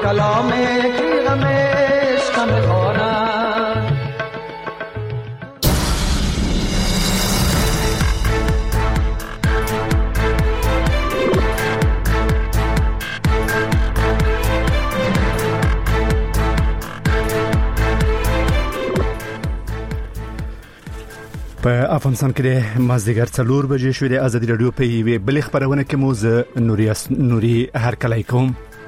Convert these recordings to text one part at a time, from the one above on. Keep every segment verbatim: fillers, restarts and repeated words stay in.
کلام تیغ عشق میخوانند. په افغانستان کې د مازدیګر څلور بجې شوې د ازادي رادیو په یوې بلې خبرونه کې مو زه نوري نوري هرکلی کوم.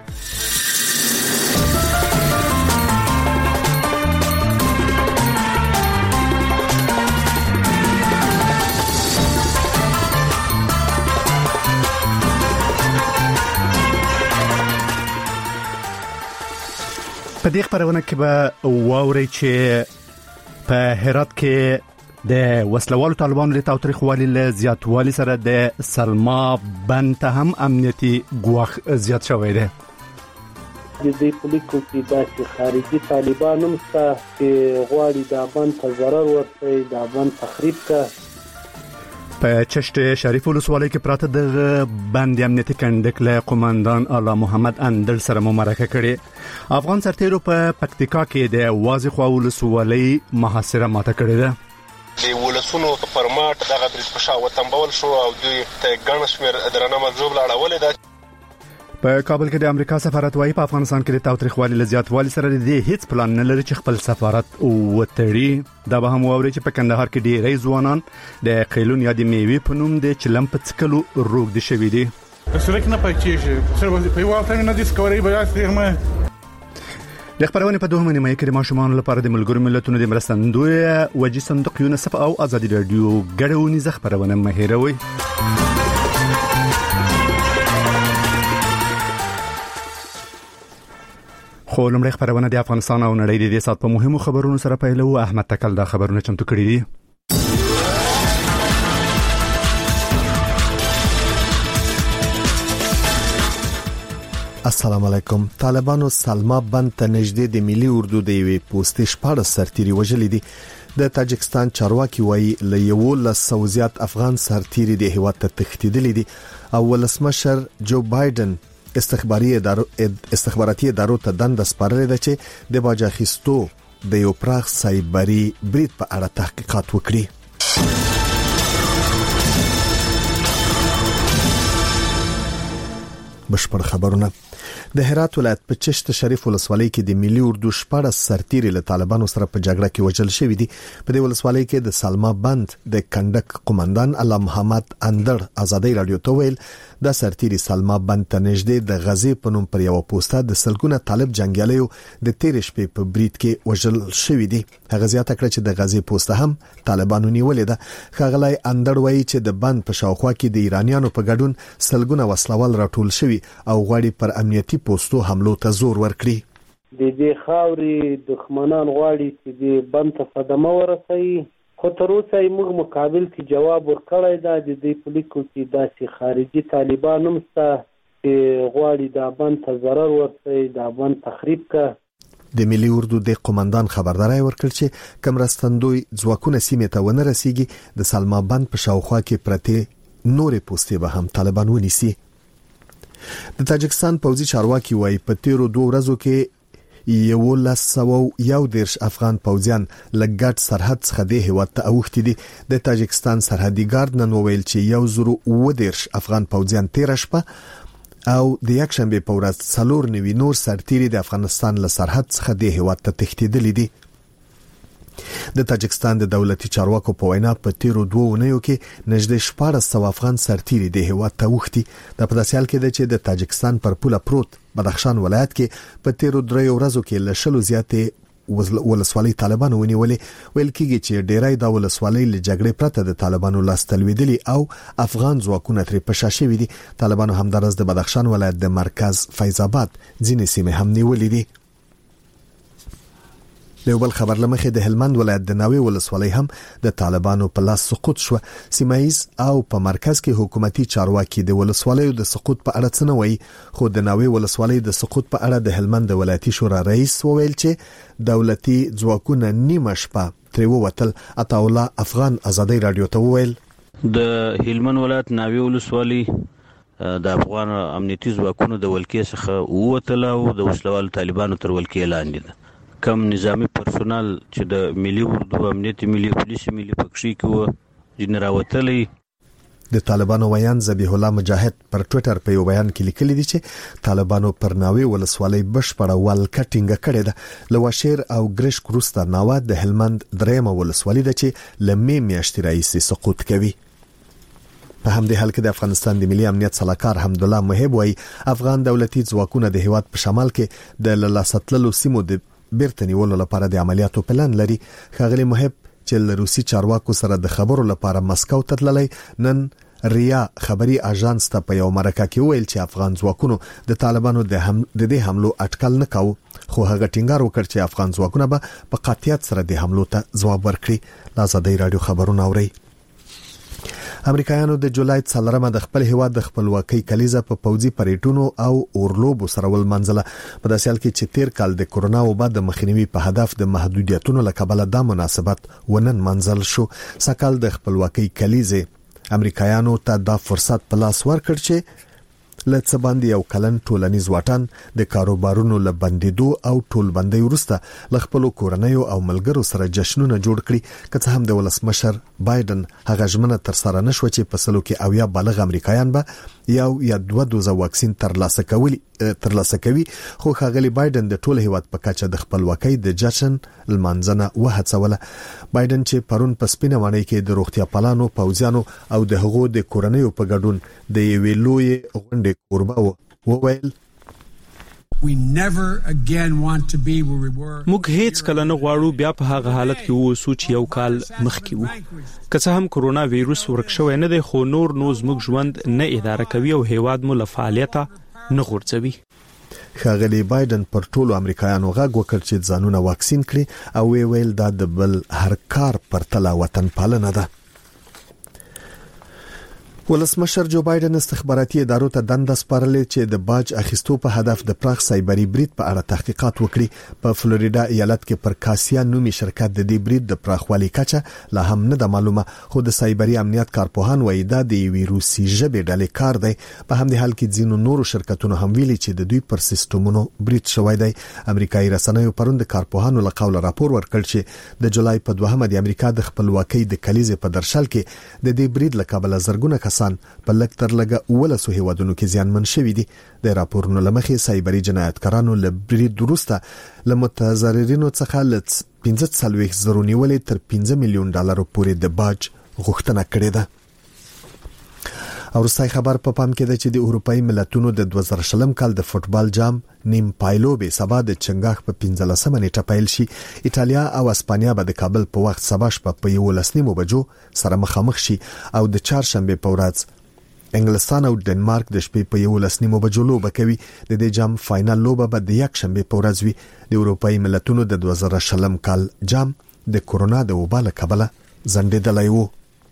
په دې خبرونه کې به واورئ چې په هرات کې د وسلوالو طالبانو د تاوتریخوالي له زیاتوالي سره د سلما بند ته هم امنیتي ګواښ زیات شوی دی. د دې پولیسو کې داسې خارجي طالبان هم شته چې غواړي د بند ته ضرر ورسوي، د بند تخریب کړي. په چشت شریف ولسوالۍ کې پراته د بند امنیتي کنډک له قومندان اعلی محمد اندل سره مرکه کړې. افغان سرتیرو په پکتیکا کې د وازی خوا ولسوالۍ محاصره ماته کړې ده. د ولسونو پر ماټ دغه برید په شاو تنبول شو او دوی ته ګڼ شمېر درنه مجذوب لاړولې ده. په کابل کې د امریکا سفارت وايي په افغانستان کې د تاوتریخوالي له زیاتوالي سره د هیڅ پلان نه لري چې خپل سفارت وتړي. دا به هم واوري چې په کندهار کې ډېری ځوانان د قیلون یا د میوې په نوم د چلم په څکلو روږدي شوي دي. سړک نه پاتېږي، څه په یو ځای نه دي سکوري بیا څه د خبرونه په دوه نیمه کې د ماشومان لپاره د ملګرو ملتونو د مرستندوی وجې صندوق یونیسف او ازادي رادیو ګډونیزه خبرونه مه هېروئ. خو لومړی خبرونه د افغانستان او نړۍ د دې سات په مهمو خبرونو سره پیلو. احمد تکل دا خبرونه چمتو کړي دي. السلام علیکم. طالبانو سلما بند ته نږدې د ملي اردو د یوې پوسټې شپاړس سرتیري وژلي دي. د تاجکستان چارواکي وایي له یولس سوه زیات افغان سرتیري د هیواد ته تښتېدلي دي او ولسمشر جو بایدن استخباري ادارو استخباراتي ادارو ته دنده سپارلې ده چې د باج اخیستو د یو پراخ سایبري برید په اړه تحقیقات وکړي. بشپړ خبرونه. د هرات ولایت په چشت شریف ولسوالۍ کې د ملي اردو شپاړس سرتیري له طالبانو سره په جګړه کې وژل شوي دي. په دې ولسوالۍ کې د سلما بند د کنډک قومندان اعلی محمد اندر ازادي رادیو ته ویل د سرتیري سلما بند ته نږدې د غزي په نوم پر یو پوسټه د سلګونه طالب جنگیالیو د تیر شپې په برید کې وژل شوي دي. هغه زیاته کړه چې د غزي پوسټه هم طالبانو نیولې ده. ښاغلی اندر وایي چې د بند په شاوخوا کې د ایرانیانو په ګډون سلګونه وسلوال راټول شوي او غواړي پر امنیتي پوسټو حملو ته زور ورکړي. د دې خاورې دښمنان غواړي چې د بند ته صدمه ورسوي، خو تر اوسه موږ مقابل کې جواب ورکړی ده. د دې پولیسو کې داسې خارجي طالبان هم شته چې غواړي د بند ته ضرر ورسوي، د بند تخریب کړي. د ملي اردو د قومندان خبرداري ورکړ چې کمرستندوی ځواکونه سیمه ته ونه رسیږي، د سلما بند په شاوخوا کې پرته نورې پوسټې به هم طالبان ونیسي. د تاجکستان پوځي چارواکي وايي په تیرو دوه ورځو کې یو لسو یو دیرش افغان پوځیان لګټ سرحد څخه د هیواد ته اوښتي دي. د تاجکستان سرحدي ګارد نن ویل چې یو زرو و دیرش افغان پوځیان تیر شپه او د یک شنبه په ورځ څلور نوي نور سرتیري د افغانستان له سرحد څخه د هیواد ته تښتېدلي دي. د تاجکستان د دولتي چارواکو په وینا په تیرو دوه اونیو کې نږدې شپاړس سوه افغان سرتیري د هیواد ته اوښتي. د په داسې حال کې ده چې د تاجکستان پر پوله پروت بدخشان ولایت کې په تیرو دریو ورځو کې له شلو زیاتې ولسوالۍ طالبانو ونیولې. ویل کېږي چې ډیری د ولسوالۍ له جګړې پرته د طالبانو لاس تلویدلي او افغان ځواکونه ترې په شا شوي دي. طالبانو همدارس د بدخشان ولایت د مرکز فیض آباد ځینې سیمې هم نیولې دي. له بل خبر لمخې د هلمند ولایت د ناوې ولسوالۍ هم د طالبانو په لاس سقوط شو. سیمایز او په مرکز کې حکومتي چارواکي د ولسوالیو د سقوط په اړه څه نه وایي، خو د ناوې ولسوالۍ د سقوط په اړه د هلمند ولایتي شورا رئیس وویل چې دولتي ځواکونه نیمه شپه ترې ووتل. عطاالله افغان ازادي رادیو ته وویل د هلمند ولایت ناوې ولسوالۍ د افغان امنیتي ځواکونو د ولکې څخه ووتله او د وسلوالو طالبانو تر ولکې لاندې ده. کم نظامی پرسونال چې د ملي اردو امنیتي ملي پولیس ملي پکښې کې و ځینې راوتلی. د طالبانو ویان ذبیح الله مجاهد پر ټوئیټر په یو بیان کې لیکلي دي چې طالبانو پر ناوې ولسوالۍ بشپړه ولکه ټینګه کړې ده. لواشیر او ګرشک وروسته ناوه د هلمند درېمه ولسوالۍ ده چې له مې میاشتې راهیسې سقوط کوي. په همدې حال کې د افغانستان د ملي امنیت صلاحکار حمدالله محب وايي افغان دولتي ځواکونه د هیواد په شمال کې د لاساتللو سیمو د بیرته نیولو لپاره د عملیاتو پلان لري. ښاغلي محب چې له روسي چارواکو سره د خبرو لپاره مسکو ته تللی، نن ریا خبري اژانس ته په یو مرکه کې ویل چې افغان ځواکونو د طالبانو د هم د دې حملو اټکل نه کاوه، خو هغه ټینګار وکړ چې افغان ځواکونه به په قاطعیت سره د حملو ته ځواب ورکړي. لازدی رادیو خبرونه اوري. امریکایانو د جولای څلورمه د خپل هیواد د خپلواکۍ کلیزه په پوځي پریټونو او اورلوبو سره ولمنځله. په داسې حال کې چې تیر کال د کورونا وبا د مخنیوي په هدف د محدودیتونو له کبله دا مناسبت ونن منځل شو. سکهال د خپلواکۍ کلیزه امریکایانو ته دا فرصت په لاس ورکړ چې له څه باندې یو کلن ټولنیز واټن د کاروبارونو له بندیدو او ټولبندۍ وروسته له خپل کورنیو او ملګرو سره جشنونه جوړ کړي. که څه هم د ولسمشر بایدن هغه ژمنه تر سره نشو چې په سلو کې اویا بالغ امریکایان به یو یا دوه دوزه واکسین ترلاسه کوي ترلاسه کوي خو ښاغلي بایدن د ټول هیواد په کچه د خپلواکۍ د جشن لمانځنه وهڅوله. بایدن چې پرون په سپینه وانه کې د روغتیا پالانو پوځیانو او د هغو د کورنیو په ګډون د یوې لوی غونډې کوربه وویل موږ هیڅ کله نه غواړو بیا په هغه حالت کې ووسو چې یو کال مخکې وو. که څه هم کرونا وایروس ورک شوی نه دی خو نور نو زموږ ژوند نه اداره کوي او هیواد مو له فعالیته نه غورځوي. ښاغلي بایدن پر ټولو امریکایانو غږ وکړ چې ځانونه واکسین کړي او وی ویل دا د بل هر کار پر تله وطن پالنه ده. ولسمشر جو بایدن استخباراتي ادارو ته دنده سپارلې چې د باج اخیستو په هدف د پراخ سایبری برید په اړه تحقیقات وکړي. په فلوریدا ایالت کې پر کاسیا نومي شرکت د دې برید د پراخوالي کچه لا هم نه ده معلومه، خو د سایبری امنیت کارپوهان وایي دا د یوې روسي ژبې ډلې کار دی. په همدې حال کې ځینو نورو شرکتونو هم ویلي چې د دوی پر سیستمونو برید شوی دی. امریکایي رسنیو پرون د کارپوهانو له قوله راپور ورکړ چې د جولای په دوهمه د امریکا د خپلواکۍ د کلیزې په درشل کې د دې برید له کبله زرګونه په لږ تر لږه ولسو هیوادونو کې زیانمن شوي دي. د راپورونو لمخې سایبری جنایتکارانو له برید وروسته له متضررینو څخه له پنځه څلوېښت زره نیولې تر پنځه میلیون ډالرو پورې د باج غوښتنه کړې ده. او وروستۍ خبر په پام کې ده چې د اروپאי ملتونو د دوه زره شلم کال د فوتبال جام نیم پایلوبې سبا د چنګاښ په پنځلسمه نیټه پیل شي. ایټالیا او اسپانیا به د کابل په وخت سبا شپه په یولس نیمو بجو سره مخامخ شي او د چهارشنبه په ورځ انګلستان او ډنمارک د شپې په یولس نیمو بجو لوبه کوي. د دې جام فائنل لوبه به د یک شنبه په ورځ وي. د اروپאי ملتونو د دوه زره شلم کال جام د کورونا د وبا له کبله ځنډېدلی وو.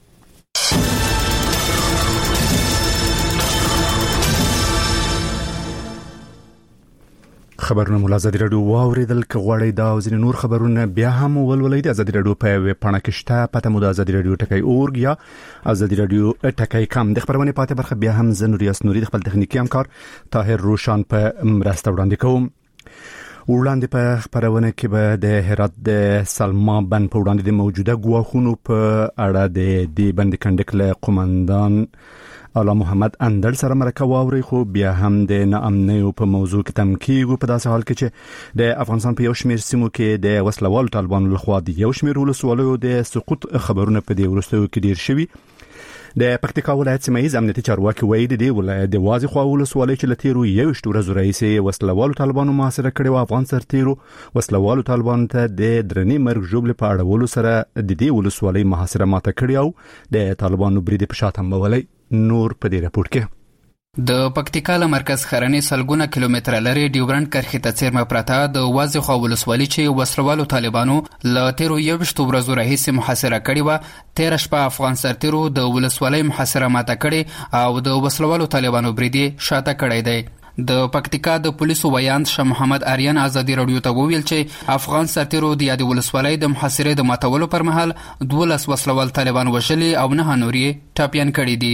خبرونه مو ازادي رادیو واوریدل. که غواړئ دا او ځینې نور خبرونه بیا هم ولولئ د ازادي رادیو په ویب پاڼه کې شته. پته مو د ازادي رادیو ټکی اورګ یا ازادي رادیو ټکی کام. د خبرونه پاتې برخه بیا هم زه نوریاس نوري د خپل تخنیکی همکار طاهر روشان په مرسته وړاندې کوم. وړاندې په خبرونه کې به د هرات د سلما بند په وړاندې د موجوده ګواښونو په اړه د دې بند کنډک له قومندان اعلی محمد اندل سره مرکه واوري. خو بیا هم د ناامنیو په موضوع کې تم کېږو په داسې حال کې چې د افغانستان په یو شمېر سیمو کې د وسلوالو طالبانو لخوا د یو شمېر ولسوالیو د سقوط خبرونه په دې وروستیو کې ډیر شوي. د پکتیکا ولایت سیمایي امنیتي چارواکي وایي د دې ولایت د وازی خوا ولسوالۍ چې لتیرو یو شتوره زورایسي وسلوالو طالبانو محاصره کړي او افغان سرتیرو وسلوالو طالبانو ته د درنې مرګ ژوبل په اړولو سره د دې ولسوالۍ محاصره ماته کړي او د طالبانو برید په شاته مولای. نور په دې راپور کې د پکتیکا له مرکز خرنې سلګونه کیلومتره لري ډیورنډ کرښې ته څیرمه پراته د وازی خوا ولسوالۍ چې وسلوالو طالبانو له تیرو یوشتو ورځو راهیسې محاصره کړې وه. تیره شپه افغان سرتیرو د ولسوالۍ محاصره ماته کړې او د وسلوالو طالبانو برید شاته کړی دی. د پکتیکا د پولیسو ویاند شاه محمد آریان ازادي رادیو ته وویل چې افغان سرتیرو د یادې ولسوالۍ د محاصرې د ماتولو پر مهال دولس وسلوال طالبان وژلي او نه نورې ټاپیان کړي دي.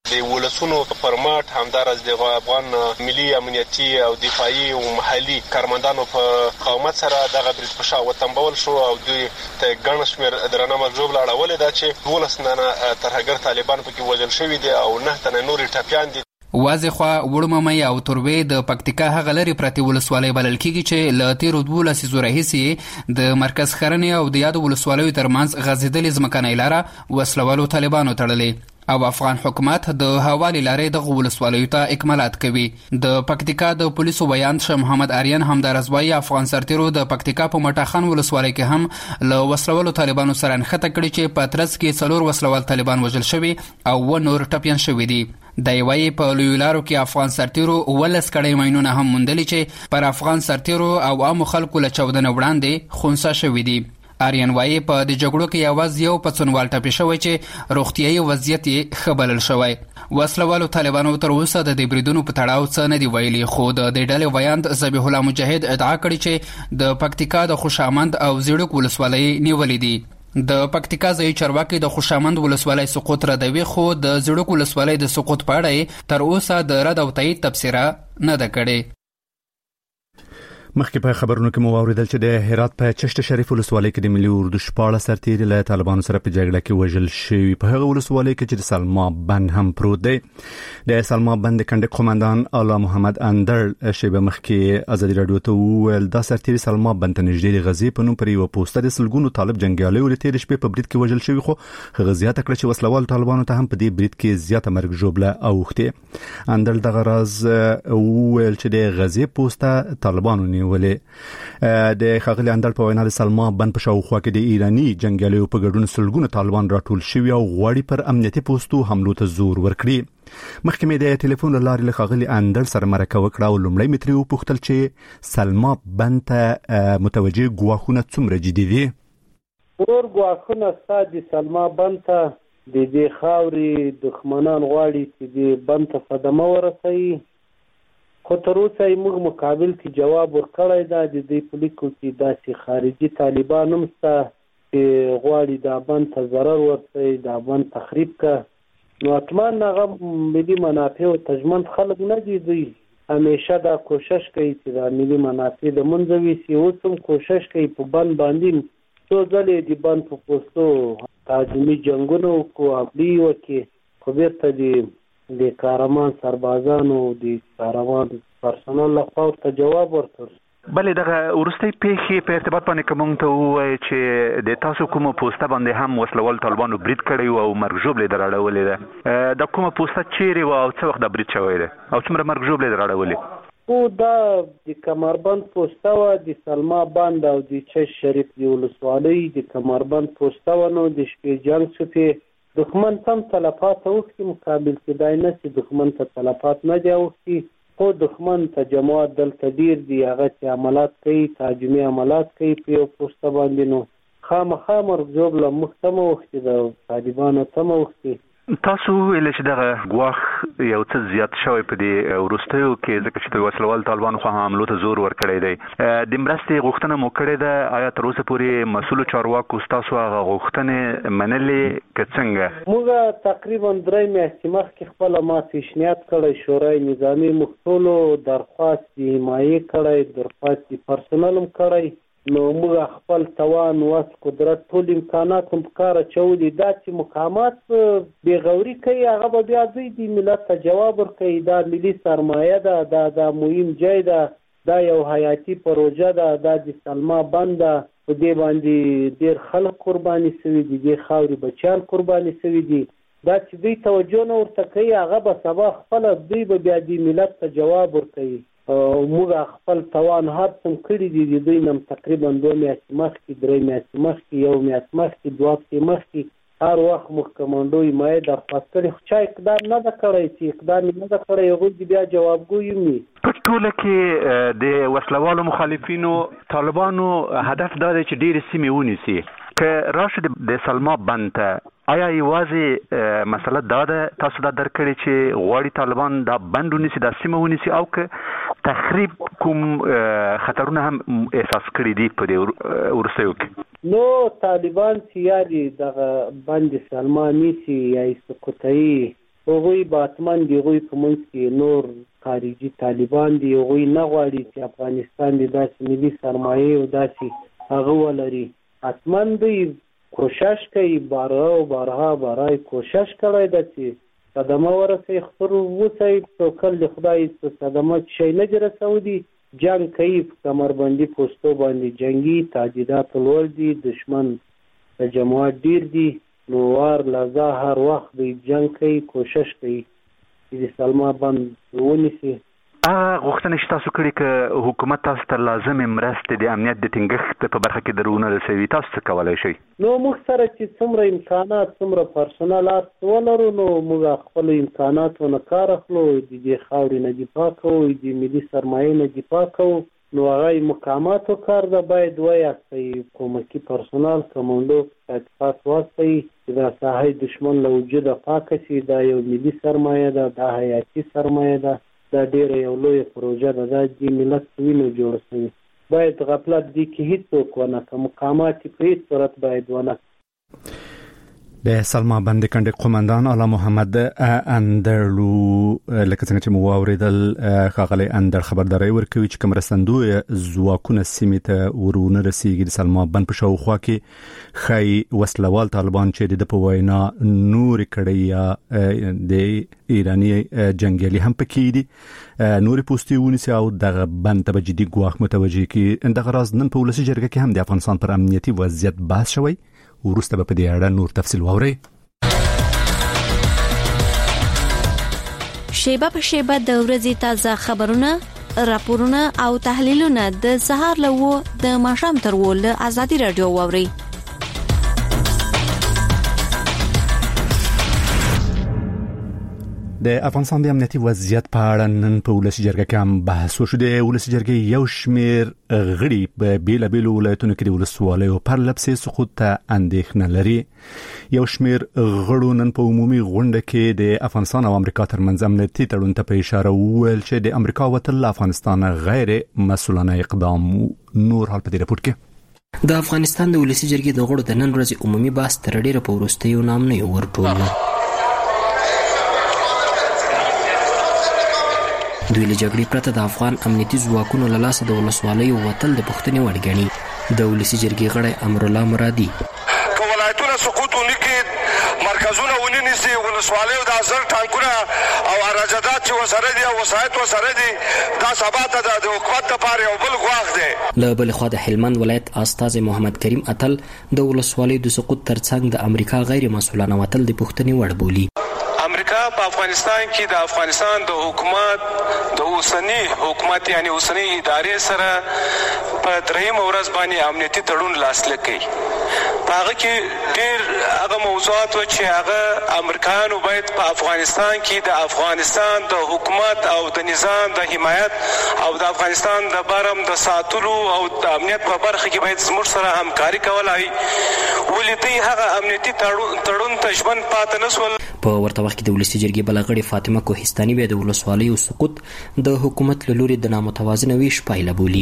د ولسونو پرمات همدارس د افغان ملي امنیتي او دفاعي او محلي کارمندانو په قومت سره دغه برید په شا وتمبول شو او دوی ته ګڼ شمېر درنه مرجوب لاړولې ده چې دولس ننه ترهګر طالبان پکې وژل شوي دي او نه تنه نورې ټپیان دي. واځي خو وړممې او توربې د پکتیکا هغه لري پرتی ولسوالۍ بلل کیږي چې ل تیرو دولس زوره هيسي د مرکز خرنې او د یاد ولسوالۍ ترمنځ غزیدلې ځمکنۍ لاره وسلوالو طالبانو تړلې او افغان حکومت د حواله لارې د ولسوالۍ ته اکمالات کوي. د پکتیکا د پولیسو بیان شه محمد آریان همدارزوی افغان سرتیرو د پکتیکا په مټاخان ولسوالۍ کې هم ل وسلوالو طالبانو سره نخته کړي چې په ترڅ کې څلور وسلوال طالبان وژل شوي او و نور ټپيان شوي دي. د یوې په لویلارو کې افغان سرتیرو ولس کړي ماینونه هم مندلي چې پر افغان سرتیرو او عام خلکو له چودنه وړاندې خونسا شوي دي. آریان وایي په د جګړو کې یوازې یو پڅونوال ټپي شوی چې روغتیايي وضعیت یې ښه بلل شوی. وسلوالو طالبانو تر اوسه د دې بریدونو په تړاو څه نه دی ویلي، خو د دې ډلې ویاند ذبیح الله مجاهد ادعا کړې چې د پکتیکا د خوشامند او زیړک ولسوالۍ نیولې دي. د پکتیکا ځای چارواکي د خوشامند ولسوالۍ سقوط ردوي، خو د زیړک ولسوالۍ د سقوط په اړه تر اوسه د رد او تایید تبصره نه ده کړې. مخکې په خبرونو کې مو واوریدل چې د هرات په چشت شریف ولسوالۍ کې د ملي اردو شپاړس سرتیري له طالبانو سره په جګړه کې وژل شوي. په هغه ولسوالۍ کې چې د سلما بند هم پروت دی. د سلما بند کنډک قومندان اعلی محمد اندر شیبه مخکې ازادي رادیو ته وویل دا سرتیري سلما بند ته نږدې د غزې په نوم پر یو پوسټر د سلګونو طالب جنګیالیو له تېرې شپې په برید کې وژل شوي، خو هغه زیاته کړه چې وسلوال طالبانو ته هم په دې برید کې زیاته مرګ ژوبله اوښتې. اندر دغه راز وویل چې د غزې پوسټه طالبانو نیولې. د ښاغلي اندر په وینا د سلما بند په شاوخوا کې د ایرانی جنگیالیو په ګډون سلګونه طالبان راټول شوي او غواړي پر امنیتي پوسټو حملو ته زور ورکړي. مخکې مې د ټلیفون له لارې له ښاغلي اندر سره مرکه وکړه او لومړی مې ترې وپوښتل چې سلما بند ته متوجه ګواښونه څومره جدي دي. ورور ګواښونه ستا د سلما بند ته د دې خاورې دښمنان غواړي چې د بند ته صدمه ورسوي، خو تر اوسه یې موږ مقابل کې جواب ورکړی ده. د دې په لیکو کې داسې خارجي طالبان هم شته چې غواړي دا بند ته ضرر ورسوي، دا بند تخریب کړه. نو حتما هغه ملي منافع ته ژمن خلک نه دي، دوی همیشه دا کوشش کوي چې دا ملي منافع د منځه ویسي. اوس هم کوشش کوي په بند باندې څو ځلې د بند په پوستو تهاجمي جنګونه وکړو، حملې یې وکړې، خو بېرته د د کارمان سربازانو د کاروان پرسونل لخوا ورته جواب ورکړ. بلې دغه وروستۍ پیښې په ارتباط باندې که موږ ته ووایي چې د تاسو کومه پوسټه باندې هم وسلوال طالبانو برید کړی او مرګ ژوبلې در اړولې ده، دا کومه پوسټه چیرې وه او څه وخت دا برید شوی دی او څومره مرګ ژوبلې در اړولې؟ خو دا د کمربند پوسټه وه، د سلما بند او د چشت شریف د ولسوالۍ د کمربند پوسټه وه. نو د شپې جنګ شوې، دښمن تم تلفات اوښتي، مقابل کېدای نه چې دښمن ته تلفات نه دی اوښتي، خو دښمن ته جماعت دلته ډېر دي، هغه چې عملات کوي تهاجمي عملات کوي په یو پوسټه باندې. نو خامخا مرګ ژوبله موږ ته م اوښتې ده، طالبانو ته م اوښتې. تاسو ویل چې دغه ګواښ یو څه زیات شوی په دې وروستیو کې ځکه چې د وسلوال طالبانو خوا حملو ته زور ورکړی دی. د مرستې غوښتنه مو کړې ده، آیا تر اوسه پورې مسؤلو چارواکو ستاسو هغه غوښتنې منلې که څنګه؟ موږ تقریبا درې میاشتې مخکې خپله ما پیشنهاد کړی، شورای نظامي موږ ټولو درخواست یې حمایې کړی، درخواست یې پرسونل هم کړی. نو موږ خپل توان وس قدرت ټول امکانات هم په کار اچولي. دا چې مقامات بېغوري کوي هغه به بیا دوی د ملت ته جواب ورکوي. دا ملي سرمایه ده، دا دا مهم ځای ده، دا یو حیاتي پروژه ده، دا د سلما بند ده، په دې باندې ډېر خلک قرباني شوي دي، دې خاورې بچیان قرباني شوي دي. دا چې دوی توجه نه ورته کوي هغه به سبا خپله دوی به بیا د ملت ته جواب ورکوي. موږ خپل توان هر څه کړي دي، د دوی نه تقریبا دوه میاشتې مخکې، درې میاشتې مخکې، یو میاشت مخکې، دوه هفتې مخکې هر وخت موږ کمانډو حمایه درخواست کړی، خو چا اقدام نه ده کړی. چې اقدام یې نه ده کړی هغوی د بیا جوابګوی هم وي. په ټوله کې د وسلوالو مخالفینو طالبانو هدف دا دی چې ډېرې سیمې ونیسي. که راشه د سلما بند ته، آیا یوازې مسله دا ده تاسو دا درک کړئ چې غواړي طالبان دا بند ونیسي، دا سیمه ونیسي، او که تخریب کوم خطرونه هم احساس کړي دي په دې وروستیو کې؟ نو طالبان چې یا دې دغه بند سلما نیسي یا یې سقوطوي، هغوی باتمن دی هغوی په منځ کې نور خارجي طالبان دي هغوی نه غواړي چې افغانستان د داسې ملي سرمایه او داسې هغه ولري. حتمن دوی کوشش کوي بارها او بارها بارهای کوشش کړی ده چې صدمه ورسوي خطر وسایي په کل خدای صدمه شی نه دي رسودي جنگ کوي په کمربندي پوستو باندې جنگي تهدیدات لوړ دي دشمن د جماعت ډیر دي نو وار لازا هر وخت دوی جنگ کوي کوشش کوي چې د سلما بند ونیسي. هغه غوښتنې چې تاسو کړې که حکومت تاسو ته لازمې مرستې د امنیت د ټینګښت په برخه کې درونه رسوي تاسو څه کولی شئ؟ نو موږ سره چې څومره امکانات څومره پرسونل هر ولرو نو موږ خپلو امکاناتو نه کار اخلو د دې خاورې نه دفاع کوو د ملي سرمایې نه دفاع کوو. نو هغه مقاماتو کار ده باید ویاستئ کومکي پرسونال کمانډو تحقیقات واستئ چې دا ساحه دشمن له وجوده پاکه شي. دا یو ملي سرمایه ده دا حیاتي سرمایه ده دا ډیره یو لویه پروژه ده دا د ملت وینو جوړه شوې. باید غفلت دې کې هیڅوک ونه کړي مقامات په هیڅ صورت باید ونه کړي. د سلما بند کندې قومندان اعلی محمد اندرلو لکه څنګه چې مو واوریدل ښاغلی اندر خبرداری ورکوي چې کوم مرستندوی ځواکونه سیمې ته ورونه رسیږي د سلما بند په شاوخوا کې ښایي وسلوال طالبان چې د په وینا نورې کړۍ یا د ایراني جنګیالي هم پکې دي نورې پوستې ونیسي او دغه بند ته به جدي ګواښ متوجه کړي. دغه راز نن په ولسي جرګه کې هم د افغانستان پر امنیتي وضعیت بحث شوی وروسته به په دې اړه نور تفصیل واورئ. شیبه په شیبه د ورځې تازه خبرونه راپورونه او تحلیلونه د سهار له و د ماښام تر و له ازادي رادیو واورئ. د افغانستان د امنیتي وضعیت په اړه نن په ولسي جرګه کې هم بحث وشو. د ولسي جرګې یو شمېر غړي په بیلابیلو ولایتونو کې د ولسوالیو پرله پسې سقوط ته اندېښنه لري. یو شمېر غړو نن په عمومي غونډه کې د افغانستان او امریکا ترمنځ امنیتي تړون ته په اشاره وویل چې د امریکا وتل له افغانستان غیر مسؤلانه اقدام. نور حال په دې راپور کې د افغانستان د ولسي جرګې د غړو د نن ورځې عمومي بحث تر ډیره په وروستیو نامنیو ورټول. دوی له جګړې پرته د افغان امنیتي ځواکونو له لاسه د ولسوالیو وتل د پوښتنې وړ ګڼي. د ولسي جرګې غړی امرالله مرادي که ولایتونه سقوط ونکړي مرکزونه ونیسي ولسوالیو دا زر ټانکونه او اراجدات چې ورسره دي او وسایط ورسره دي دا سبا ته د حکومت دپاره یو بل ګواښ دی. له بلې خوا د هلمند ولایت استازی محمد کریم اتل د ولسوالیو د سقوط ترڅنګ د امریکا غیر مسؤلانه وتل د پوښتنې وړ بولي. امریکا په افغانستان کې د افغانستان د حکومت د اوسنی حکومت یعنی اوسنی ادارې سره په درېیمه ورځ باندې امنیتي تړون لاسلیک کړي. په هغه کې ډېر هغه موضوعات و چې هغه امریکایانو باید په افغانستان کې د افغانستان د حکومت او د نظام د حمایت او د افغانستان د بارم د ساتلو او د امنیت په برخه کې باید زموږ سره همکاري کولای. ولې دوی هغه امنیتي تړون ته ژمن پاتې نه شول. په ورته وخت کې د ولسي جرګې بله غړې فاطمه کوهستاني بیا د ولسوالیو سقوط د حکومت له لوري د نامتوازنه ویش پایله بولي.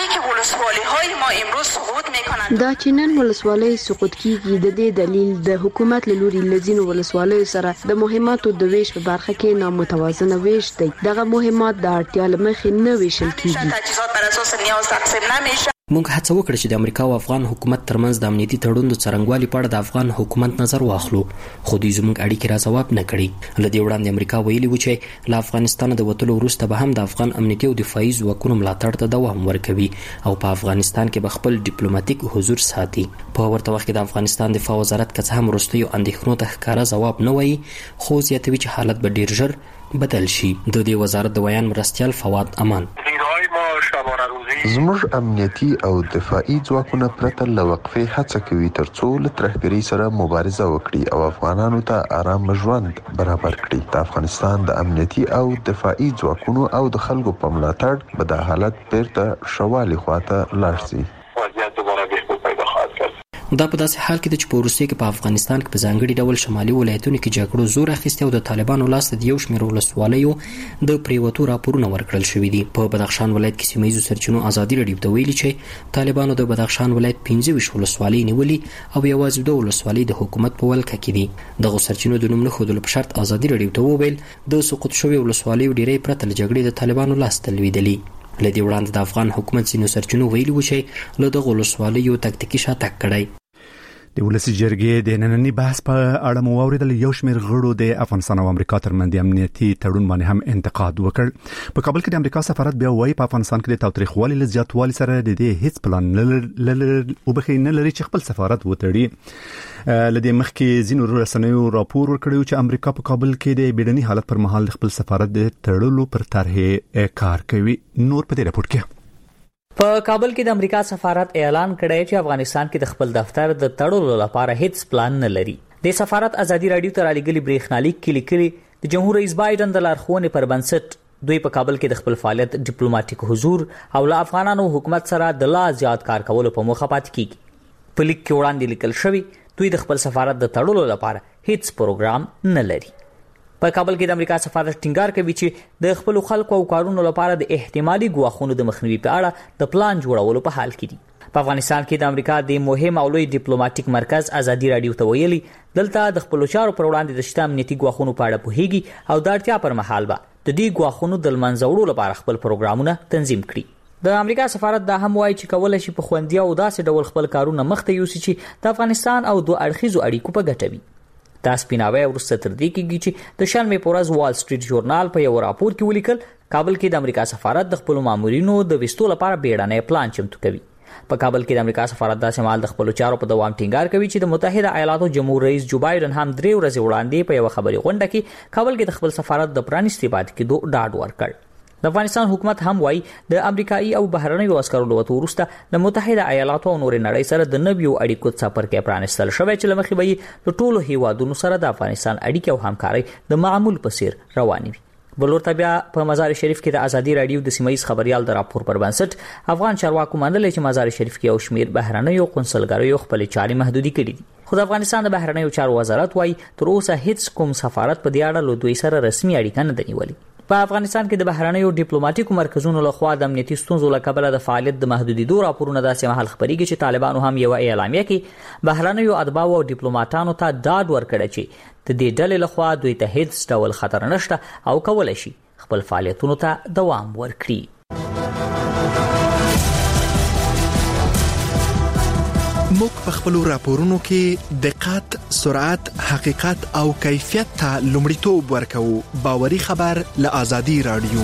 دا چې نن ولسوالۍ سقوط کیږي د دې دلیل د حکومت له لوري لزینو ولسوالیو سره د مهماتو د ویش په برخه کې نامتوازنه ویش دی. دغه مهمات د اړتیا له مخې نه ویشل کیږي. موږ هڅه وکړه چې د امریکا او افغان حکومت ترمنځ د امنیتي تړون د څرنګوالي په اړه د افغان حکومت نظر واخلو خو دوی زموږ اړیکې را ځواب نه کړي. له دې وړاندې امریکا ویلي و چې له افغانستان د وتلو وروسته به هم د افغان امنیتي او دفاعي ځواکونو ملاتړ ته دوام ورکوي او په افغانستان کې به خپل ډیپلوماټیک حضور ساتي. په ورته وخت کې د افغانستان دفاع وزارت که څه هم وروستیو اندېښنو ته ښکاره ځواب نه وایي خو زیاتوي چې حالت به ډیر ژر بدل شي. د دې وزارت د بیان مرستیال فواد امان زموږ امنیتي او دفاعي ځواکونه پرته له وقفې هڅه کوي ترڅو له ترهګرۍ سره مبارزه وکړي او افغانانو ته آرام ژوند برابر کړي. د افغانستان د امنیتي او دفاعي ځواکونو او د خلکو په ملاتړ به د حالت بیرته ښه والي خواته لاړ شي. دا په داسې حال کې چې په روسیې کې په افغانستان کې په ځانګړي ډول شمالي ولایتونو کې جګړو زور اخیستی او د طالبانو لاس ته د یو شمېر ولسوالیو د پریوتو راپورونه ورکړل شوي دي. په بدخشان ولایت کې سیمه ییزو سرچینو ازادي راډیو ته ویلي چې طالبانو د بدخشان ولایت پنځه ویشت ولسوالۍ نیولې او یوازې دوه ولسوالۍ د حکومت په ولکه کې دي. دغو سرچینو د نوم نه ښودلو په شرط ازادي راډیو ته وویل د سقوط شویو ولسوالیو ډیری پرته له جګړې د طالبانو لاس ته لوېدلي. له دې وړاندې د افغان حکومت ځینو سرچینو ویلي وو چې له دغو ولسوالیو تکتیکي شاتګ کړی. د ولسي جرګې د نننی بحث په اړه مو واوریدل. یو شمېر غړو د افغانستان او امریکا ترمنځ د امنیتي تړون باندې هم انتقاد وکړ. په کابل کې د امریکا سفارت بیا وایي په افغانستان کې د تاوتریخوالي له زیاتوالي سره د دې هیڅ پلان نه وبخي نه لري چې خپل سفارت وتړي. لدې مخکې ځینو رسنیو راپور ورکړی چې امریکا په کابل کې د بیړني حالت پر مهال خپل سفارت د تړلو پر طرحه کار کوي. نور په دې راپور کې په کابل کې د امریکا سفارت اعلان کړی چې افغانستان کې د خپل دفتر د تړلو لپاره هیڅ پلان نه لري. د سفارت ازادي راډیو ته رالیږلي بریښنالیک کې لیکلي د جمهور رئیس بایدن د لارښوونې پر بنسټ دوی په کابل کې د خپل فعالیت ډیپلوماټیک حضور او له افغانانو حکومت سره د لا زیات کار کولو په موخه پاتې کیږي. په لیک کې وړاندې لیکل شوی دوی د خپل سفارت د تړلو لپاره هیڅ پروګرام نه لري. په کابل کې د امریکا سفارت ټینګار کوي چې د خپل خلکو او کارونو لپاره د احتمالي ګواښونو د مخنیوي په اړه د پلان جوړولو په حال کې دي. په افغانستان کې د امریکا د مهم او لوی ډیپلوماټیک مرکز ازادي راډیو ته ویلي دلته د خپل چارو پر وړاندې د شته امنیتي ګواښونو په اړه پوهیږي او د اړتیا پر مهال به د دې ګواښونو د لمنځه وړلو لپاره خپل پروګرامونه تنظیم کړي. د امریکا سفارت دا هم وایي چې کولای شي په خوندي او داسې ډول خپل کارونه مخته یوسي چې د افغانستان او دوه اړخیزو اړیکو په ګټه وي. دا سپیناوی وروسته تر دې کېږي چې د شنبې په ورځ وال سټریټ ژورنال په یو راپور کې ولیکل کابل کې د امریکا سفارت د خپلو مامورینو د وستو لپاره بیړنی پلان چمتو کوي. په کابل کې د امریکا سفارت داسې مهال د خپلو چارو په دوام ټینګار کوي چې د متحده ایالاتو جمهور رئیس جو بایدن هم درې ورځې وړاندې په یو خبري غونډه کې کابل کې د خپل سفارت د پرانیستي پاتې کېدو ډاډ ورکړ. د افغانستان حکومت هم وایي د امریکایي او بهرنیو عسکرو له وتو وروسته د متحده ایالاتو او نورې نړۍ سره د نویو اړیکو څپرکی پرانیستل شوی چې له مخې به یې د ټولو هیوادونو سره د افغانستان اړیکې او همکارۍ د معمول په څیر روانې وي. بلور ته بیا په مزار شریف کې د ازادي راډیو د سیمه ییز خبريال د راپور پر بنسټ افغان چارواکو منلې چې مزار شریف کې یو شمېر بهرنیو قونسلګریو خپل چارې محدودي کړې دي. خو د افغانستان د بهرنیو چارو وزارت وایي تر اوسه هیڅ کوم سفارت په دې اړه له دوی سره رسمي اړیکه نه ده نیولې. په افغانستان کې د بهرنیو ډیپلوماټیکو مرکزونو له خوا د امنیتي ستونزو له کبله د فعالیت د محدودیدو راپورونه داسې مهال خپرېږي چې طالبانو هم یو اعلامیه کې بهرنیو اتباعو او ډیپلوماټانو ته ډاډ ورکړی چې د دې ډلې له خوا دوی ته هیڅ ډول خطر نشته او کولی شي خپل فعالیتونو ته دوام ورکړي. موږ په خپل راپورونو کې دقت، سرعت، حقیقت او کیفیت ته لومړیتوب ورکوو. باوري خبر له آزادي راډیو.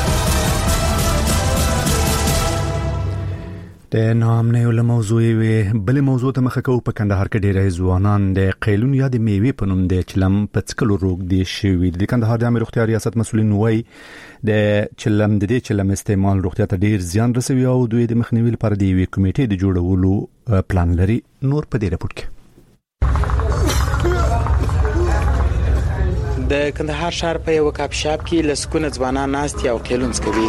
د نامنیو له موضوع وی بل موضوع ته مخه کو. په کندهار کې ډېر ځوانان د قیلون یا د میوې په نوم د چلم په څکلو روغ دي شوي. د کندهار د امیر روغتیا ریاست مسولین وایي د چلم د دې چلم استعمال روغتیا ته ډېر زیان رسوي او دوی د مخنیوي لپاره د یوې کمیټې د جوړولو پلان لري. نور په دې راپور کې د کندهار ښار په یو کاپ شاپ کې لسکونه ځوانان ناست یو قیلون کوي.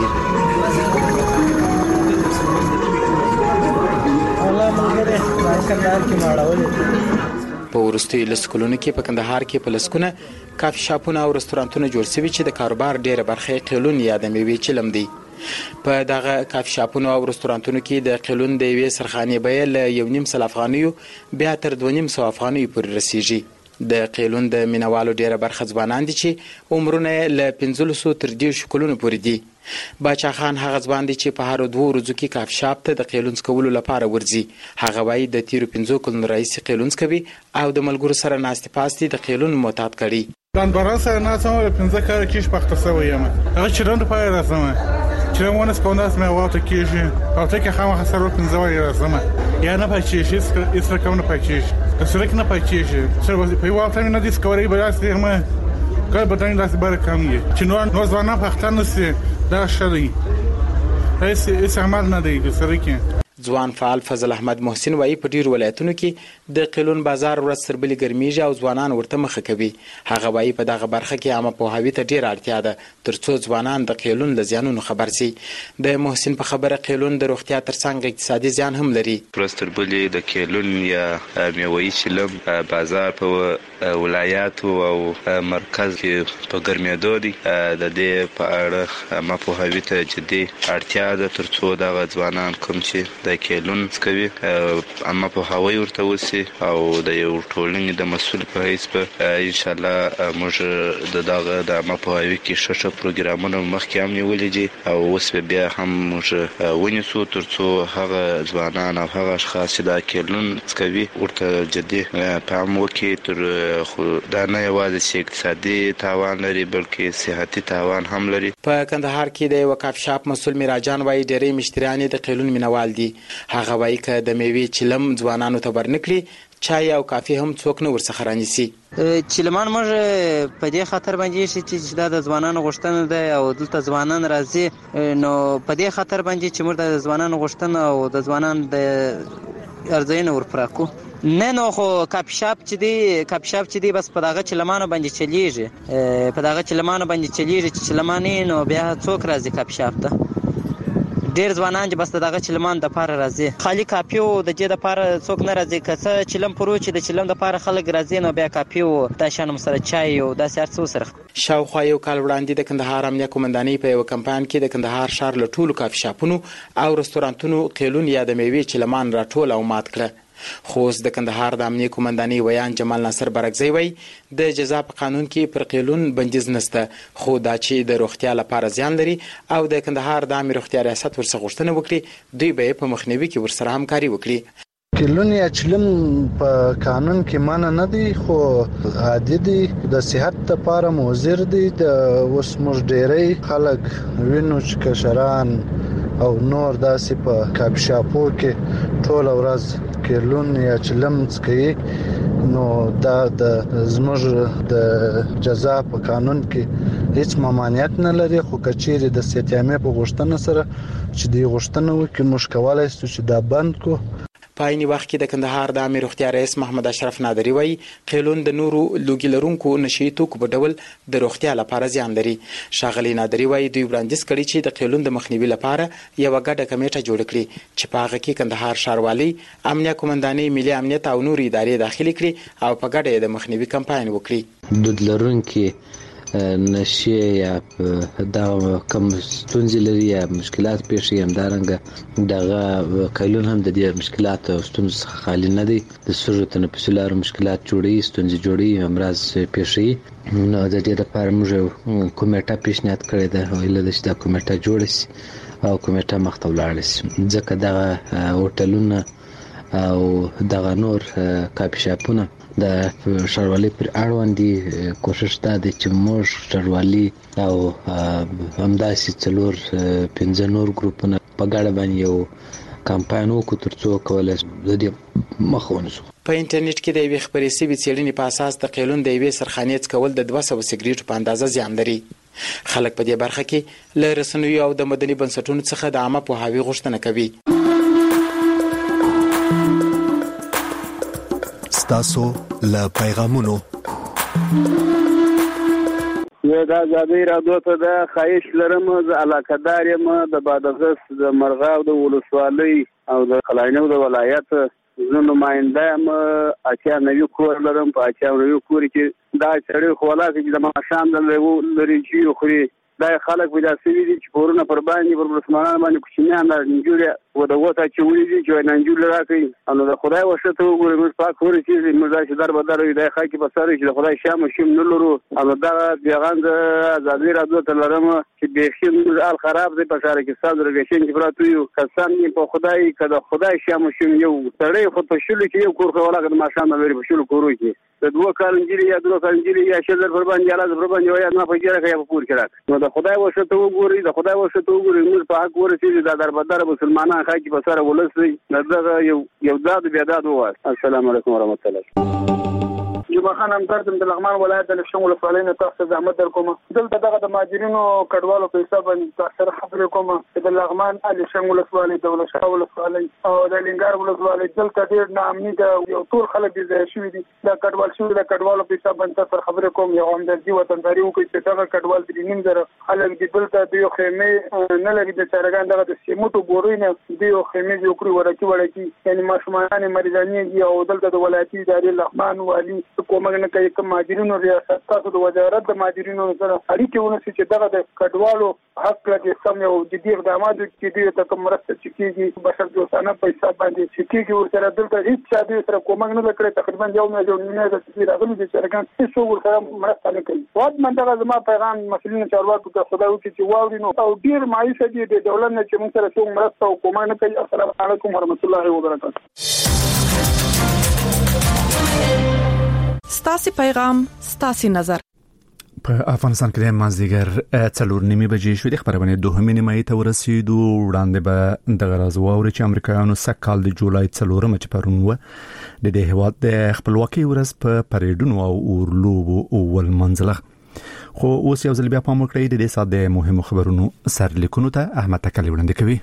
په ورستي لسکلونو کې په کندهار کې په لسکونه کافي شاپونه او رستورانتونه جوړ شوي چې د کاروبار ډېره برخه قیلون یا د میوې چلم دی. په دغه کافي شاپونو او رستورانتونو کې د قیلون د یوې سرخانې بیه له یو نیم سل افغانیو بیا تر دوه نیم سوه افغانیو پورې رسیږي. د قیلون د مینوالو ډېره برخه ځوانان دي چې عمرونه له پنځلسو تر دېرشو کلونو پورې دي. باچا خان هغه ځوان دی چې په هر دوه ورځو کې کافي شاپ ته د قیلون څکولو لپاره ورځي. هغه وایي د تیرو پنځو کلونو راهیسې قیلون څکوي او د ملګرو سره ناستې پاستې د قیلون معتاد کړي. دان باران سره ناسم پنځه کال کېش پخته سوی یم. هغه چرند پای راځم چې مونږ سپوناس مې واته کېږي او ته کې خامخا سره پنځه وای راځم یا نه پاتېږي هیڅ رقم نه پاتېږي که سره نه پاتېږي سره په واته نه د سکوري بلاسته ما کله بدن داسې بار کم یې چې نو نو ځوانان پختان نسي دا شری هیڅ هیڅ عمل نه دی سره کې. ځوان فعال فضل احمد محسن وایي په ډیرو ولایتونو کې د قیلون بازار ورځ تر بلې ګرمیږي او ځوانان ورته مخه کوي. هغه وایي په دغه برخه کې عامه پوهاوي ته ډیره اړتیا ده ترڅو ځوانان د قیلون له زیانونو خبر شي. د محسن په خبره قیلون د روغتیا ترڅنګ اقتصادي زیان هم لري. ورځ تر بلې د قیلون یا میوه‌یي چلم بازار په ولایاتو او مرکز کې په ګرمېدو دی. د دې په اړه عامه پوهاوي ته جدي اړتیا ده ترڅو دغه ځوانان کوم چې د قیلون کوي عامه پوهاوی ورته وسي او د یو ټولنې د مسؤل په حیث به ان شاء الله موږ د دغه د عامه پوهاوي کې ښه ښه پروګرامونه مخکې هم نیولي دي او اوس بیا هم موږ ونیسو ترڅو هغه ځوانان او هغه اشخاص چې د قیلون کوي ورته جدي پام وکړي. تر خو دا نه یوازې چې اقتصادي تاوان لري بلکې صحتي تاوان هم لري. په کندهار کې د یو کافي شاپ مسؤل میراجان وایي ډېری مشتریان د قیلون مینوال دي. هغه وایي که د میوې چلم ځوانانو ته ورنکړي چای او کافي هم څوک نه ورڅخه رانیسي. چلمان موږ په دې خاطر باندې چې دا د ځوانانو غوښتنه ده او دلته ځوانان راځي نو په دې خاطر باندې چې موږ د ځوانانو غوښتنه او د ځوانان د ارزښت ورپراکو نه نو خو کافي شاپ چې دی کافي شاپ چې دی بس په دغه چلمانو باندې چلیږي په دغه چلمانو باندې چلیږي چې چلمانې نو بیا څوک راځي کافي شاپ ته. ډیر ځوانان چې بس دغه چلمان د پاره راځي خالی کافي او د جې د پاره څوک نه راځي که څه چلم پرو چې د چلم د پاره خلک راځي نو بیا کافي او د شان سره چای او د سر سره. شاوخوا یو کال وړاندې د کندهار امنیه قومندانۍ په یو کمپاین کې د کندهار ښار له ټولو کافي شاپونو او رستورانتونو قیلون یا د میوې چلمان راټول او مات کړه. خو اوس د کندهار د امنیه قومندانۍ ویان جمال ناصر برګزی وایي د جزا په قانون کې پر قیلون بندیز نشته خو دا چې د روغتیا لپاره زیان لري او د کندهار د عامه روغتیا ریاست ورڅخه غوښتنه وکړي دوی به په مخنیوي کې ورسره همکاري وکړي. قیلون یا چلم په قانون کې مانه نه دی خو عادي دی د صحت لپاره مضر دی. د اوس موږ ډېری خلک وینو چې کشران او نور داسې په کافي شاپو کې ټول ورځ قیلون یا چلم څکي نو دا د زموږ د جزا په قانون کې هیڅ ممانعت نه لري. خو کچېری د سیتیامې په غوښتنه سره چې دی غوښتنه وکړي موږ کولای شو چې دا بند کو. په عین وخت کې د کندهار د عامه روغتیا رئیس محمد اشرف نادری وایي قیلون د نورو لوګي لرونکو نشي توکو په ډول د روغتیا لپاره زیان لري. ښاغلي نادری وایي دوی وړاندیز کړي چې د قیلون د مخنیوي لپاره یو غټه کمیټه جوړ کړي چې په هغه کې کندهار ښاروالي امنیه قومندانۍ ملي امنیت او نور ادارې داخلي کړي او په ګډه د مخنیوي کمپاین وکړي. د لرونکو نشي یا دا کوم ستونزې لري یا مشکلات پیښ شي همدارنګه دغه قیلون هم د دې مشکلات او ستونزو څخه خالی نه دی. د سږو تنفسي لارو مشکلات جوړي ستونزې جوړي امراض پیښ شي نو د دې لپاره موږ کمیټه پیشنهاد کړې ده او اله د دا کمیټه جوړ شي او کمیټه مخته ولاړ شي ځکه دغه هوټلونه او دغه نور کافي شاپونه د ښاروالۍ پر اړوند دي. کوشش دا دی چې موږ ښاروالي او همداسې څلور پنځه نور ګروپونه په ګډه باندې یو کمپاین وکړو ترڅو کولای شو د دې مخه ونیسو. په انټرنیټ کې د یوې خبرې سوي څېړنې په اساس د قیلون د یوې سرخانې څکول د دوه سوه سګریټو په اندازه زیان لري. خلک په دې برخه کې له رسنیو او د مدني بنسټونو څخه د عامه پوهاوي غوښتنه کوي. ستاسو له پیغامونو زه د ازادۍ راډیو ته د خواهش لرم زه علاقه‌دار یم د بادغیس د مرغاب د ولسوالۍ او د قلاینو د ولایت زه نماینده یم. اتیا نوي کور لرم په اتیا نوي کور کې دا سړی خو ولاکه چې د ماښام د لري خوري دا خلک پیدا شوي دي چې پورونه پر باندې پر مسلمانانو باندې کوچنیان نجوري و د وته چې دي چې نجوري راکړي نو د خدای وشته وګورئ موږ پاک ورچې موږ چې در بدر وي د خاکي په سر چې د خدای شام شم نه لرو او دا پیغام د ازادي راډیو ته لرم چې بهخین موږ خراب دي په سره کې صادره غشین چې پراتو یو قسم په خدای کده خدای شام شم یو سړی خو په شلو کې یو کور خو ولاګ د ماشام لري په شلو کورو کې د دوه کالنجلي یا دوه کالنجلي یا شلر پر باندې اله پر باندې وای نه فکر کوي په پور کې نو د خدای وشته وګوري د خدای وشته وګوري موږ په حق ورسېږي د دربدر مسلمانان خاکي په سره ولسي دغه یو یو داد بیا داد وای. السلام علیکم ورحمت الله. جمعه خان همدرد د لغمان ولایت د لشن ولسوالۍ نه تاسو زحمت درکوم. دلته دغه د ماجرینو کډوالو په حساب باندې تاسو خبرې کوم د لغمان لشن ولسوالۍ د ولشا ولسوالۍ او د لنګار ولسوالۍ دلته ډېر نامني د یو ټول خلک دي شوي دي دا کډوال شوي د کډوالو په حساب باندې تاسو خبرې کوم یو همدردي وطنداري وکړي چې دغه کډوال د نیم زره خلک دي دلته د یو خیمه نه لري د چارګان دغه د سیمټو بورینه د یو خیمه جوړ کړی ورکی ورکی یعنی ماشومان مریضانی دي او دلته د ولایتي ادارې لغمان والی کومه نه کوي کوم ماجرینو ریاست تاسو د وزارت د ماجرینو سره اړیکه ونیسي چې دغه د کډوالو حق لري سم یو جدي اقدامات چې دوی ته کوم مرسته چکیږي بشر دوستانه په حساب باندې چکیږي ورسره دلته هیڅ چا دوی سره کومه نه کړی تقریبا یو میلیون نه د سفیر راغلي دي چې راګان هیڅ ورسره مرسته نه کوي. واټ من دغه زما پیغام مسلمان چارواکو ته خدای وکړي چې واوري نو او ډیر مایوسه دي د دولت نه چې موږ سره څو مرسته او کومه نه کوي. السلام علیکم ورحمت الله وبرکاته. ستاسو پیغام ستاسو نظر. په افغانستان کې د مازدیګر څلور نیمه بجې شوې د خبرونه دوهمې نیمه ته ورسېدو. وړاندې به د غراز واوري چې امریکایانو سکهال د جولای څلورمه چې پرون و د دې هیواد د خپلواکۍ ورځ په پریډونو او اورلوبو اول منځله. خو اوس یو ځل بیا پام وکړئ د دې ساعت د مهمو خبرونو سرلیکونو ته احمد تکلی وړاندې کوي.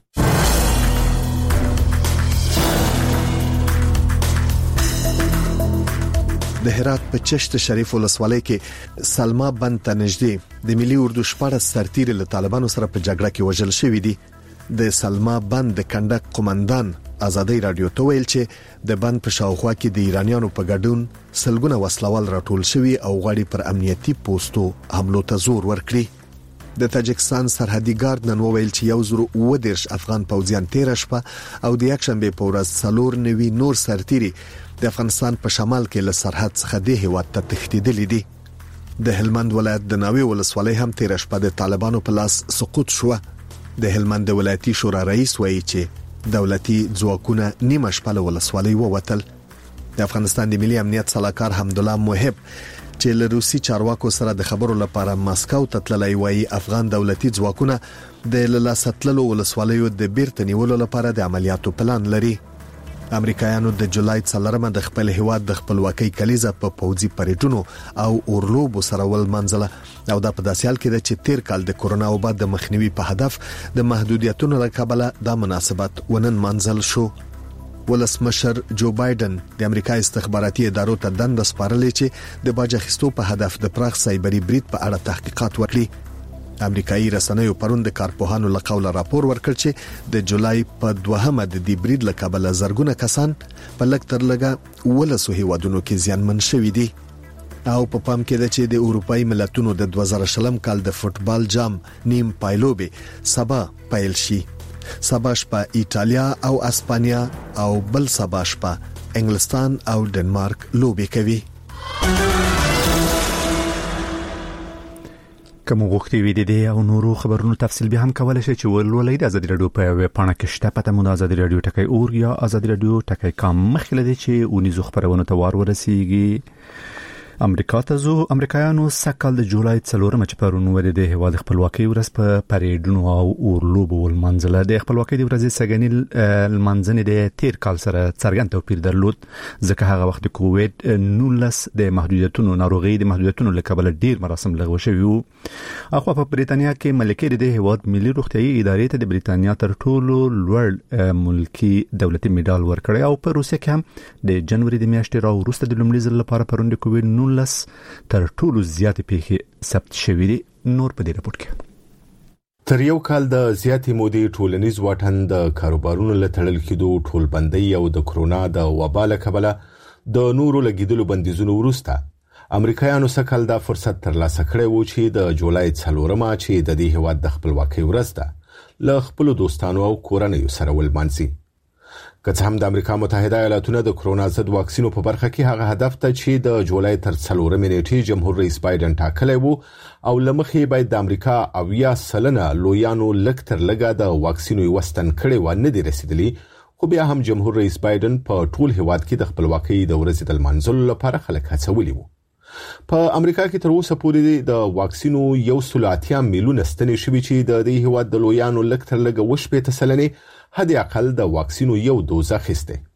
د هرات په چشت شریف ولسوالۍ کې سلما بند ته نږدې د ملي اردو شپږ سرتیر له طالبانو سره په جګړه کې وژل شوی دی. د سلما بند د کندک قومندان آزادۍ رادیو ته ویل چې د بند په شاوخوا کې د ایرانیانو په ګډون سلګونه وسلوال راټول شوی او غواړي پر امنیتي پوسټو حملو ته زور ورکړي. د تاجکستان سرحدي ګارد نن ویل چې یو زر او دیرش افغان پوځیان تیر شپه او د یکشنبه په ورځ څلور نوي نور سرتیري د افغانستان په شمال کې له سرحد څخه د هیواد ته تښتیدلې دي. د هلمند ولایت د ناوی ولسوالۍ هم تیر شپه د طالبانو په لاس سقوط شو. د هلمند ولایتي شورا رئیس وایي چې دولتي ځواکونه نیمه شپه له ولسوالۍ ووتل. د افغانستان د ملي امنیت صلاحکار حمدالله موهب چې له روسي چارواکو سره د خبرو لپاره ماسکو ته تللی وایي افغان دولتي ځواکونه د لاساتلو ولسوالیو د بیرته نیولو لپاره د عملیاتو پلان لري. امریکایانو د جولای څلورمه د خپل هیواد د خپلواکۍ کلیزه په پوځي پریډونو او اورلوبو سره ول منځله او د په داسې حال کې د چې تیر کال د کورونا وبا د مخنیوي په هدف د محدودیتونو له کبله د مناسبت ونن منځل شو. ولسمشر جو بایدن د امریکا استخباراتي ادارو ته دند سپارلې چې د باج اخیستو په هدف د پراخ سایبری برید په اړه تحقیقات وکړي. امریکایي رسنیو پرون د کارپوهانو له قوله راپور ورکړ چې د جولای په دوهمه د دې برید له کبله زرګونه کسان په لږ تر لږه ولسو هیوادونو کې زیانمن شوي دي. او په پام کې ده چې د اروپאי ملتونو د دوه زره شلم کال د فوتبال جام نیم پایلوبې سبا پیل شي. سبا شپه ایټالیا او اسپانیا او بل سبا شپه انګلستان او ډنمارک لوبې کوي. کوم غوښتي وي د او نورو خبرونو تفصیل به هم کولای شي چې ولولئ د آزادي رادیو په ویب پاڼه کې شته پته مو د آزادي رادیو ټکی اور یا آزادي رادیو ټکی کام مخکله دي چې اونیزو خبرونه ته وار ورسیږي. امریکا ته زو امریکایانو سکهال د جولای څلورمه چې پرون ورې د هیواد خپلواکۍ ورځ په پریډونو او اورلوبو ول منځله د خپلواکۍ د ورځې سګنیل المنځنه د تیر کال سره څرګند توپیر درلود ځکه هغه وخت کووید نولس د محدودیتونو ناروغي د محدودیتونو لکبل ډیر مراسم لغوه شوی وو. اخو په بریتانیا کې ملکه د هیواد ملي روغتيایي ادارې ته د بریتانیا تر ټولو لوړ ملکی دولتي میډال ورکړی او په روسیه کې هم د جنوري د میاشتې راو وروسته د لومړي ځل لپاره پرون د کووید نولس تر ټولو زیاتې پیښې ثبت شوې دي. نور په دې راپور کې تر یو کال د زیاتې مودې ټولنیز واټن د کاروبارونو له تړل کېدو ټولبندۍ او د کرونا د وبا له کبله د نورو لګیدلو بندیزونو وروسته امریکایانو سکهال دا فرصت ترلاسه کړی و چې د جولای څلورمه چې د دې هیواد د خپلواکۍ ورځ ده له خپل دوستانو او کورنیو سره ولمانځي. که څه هم د امریکا متحده ایالاتونو د کرونا ضد واکسینو په برخه کې هغه هدف ته چې د جولای تر څلورمې نیټې جمهور رئیس بایدن ټاکلی وو او لمخې باید د امریکا اویا سلنه لویانو لږ تر لږه د واکسینو وستن کړي و نه دي رسیدلی، خو بیا هم جمهور رئیس بایدن په ټول هیواد کې د خپلواکۍ د ورځې د لمانځلو لپاره خلک هڅولي وو. په امریکا کې تر اوسه پورې د واکسینو یو سل اتیا میلیونه ستنې شوي چې د دې هیواد د لویانو لږ تر لږه وشپېته سلنې حد اقل د واکسینو یو دوز اخیسته.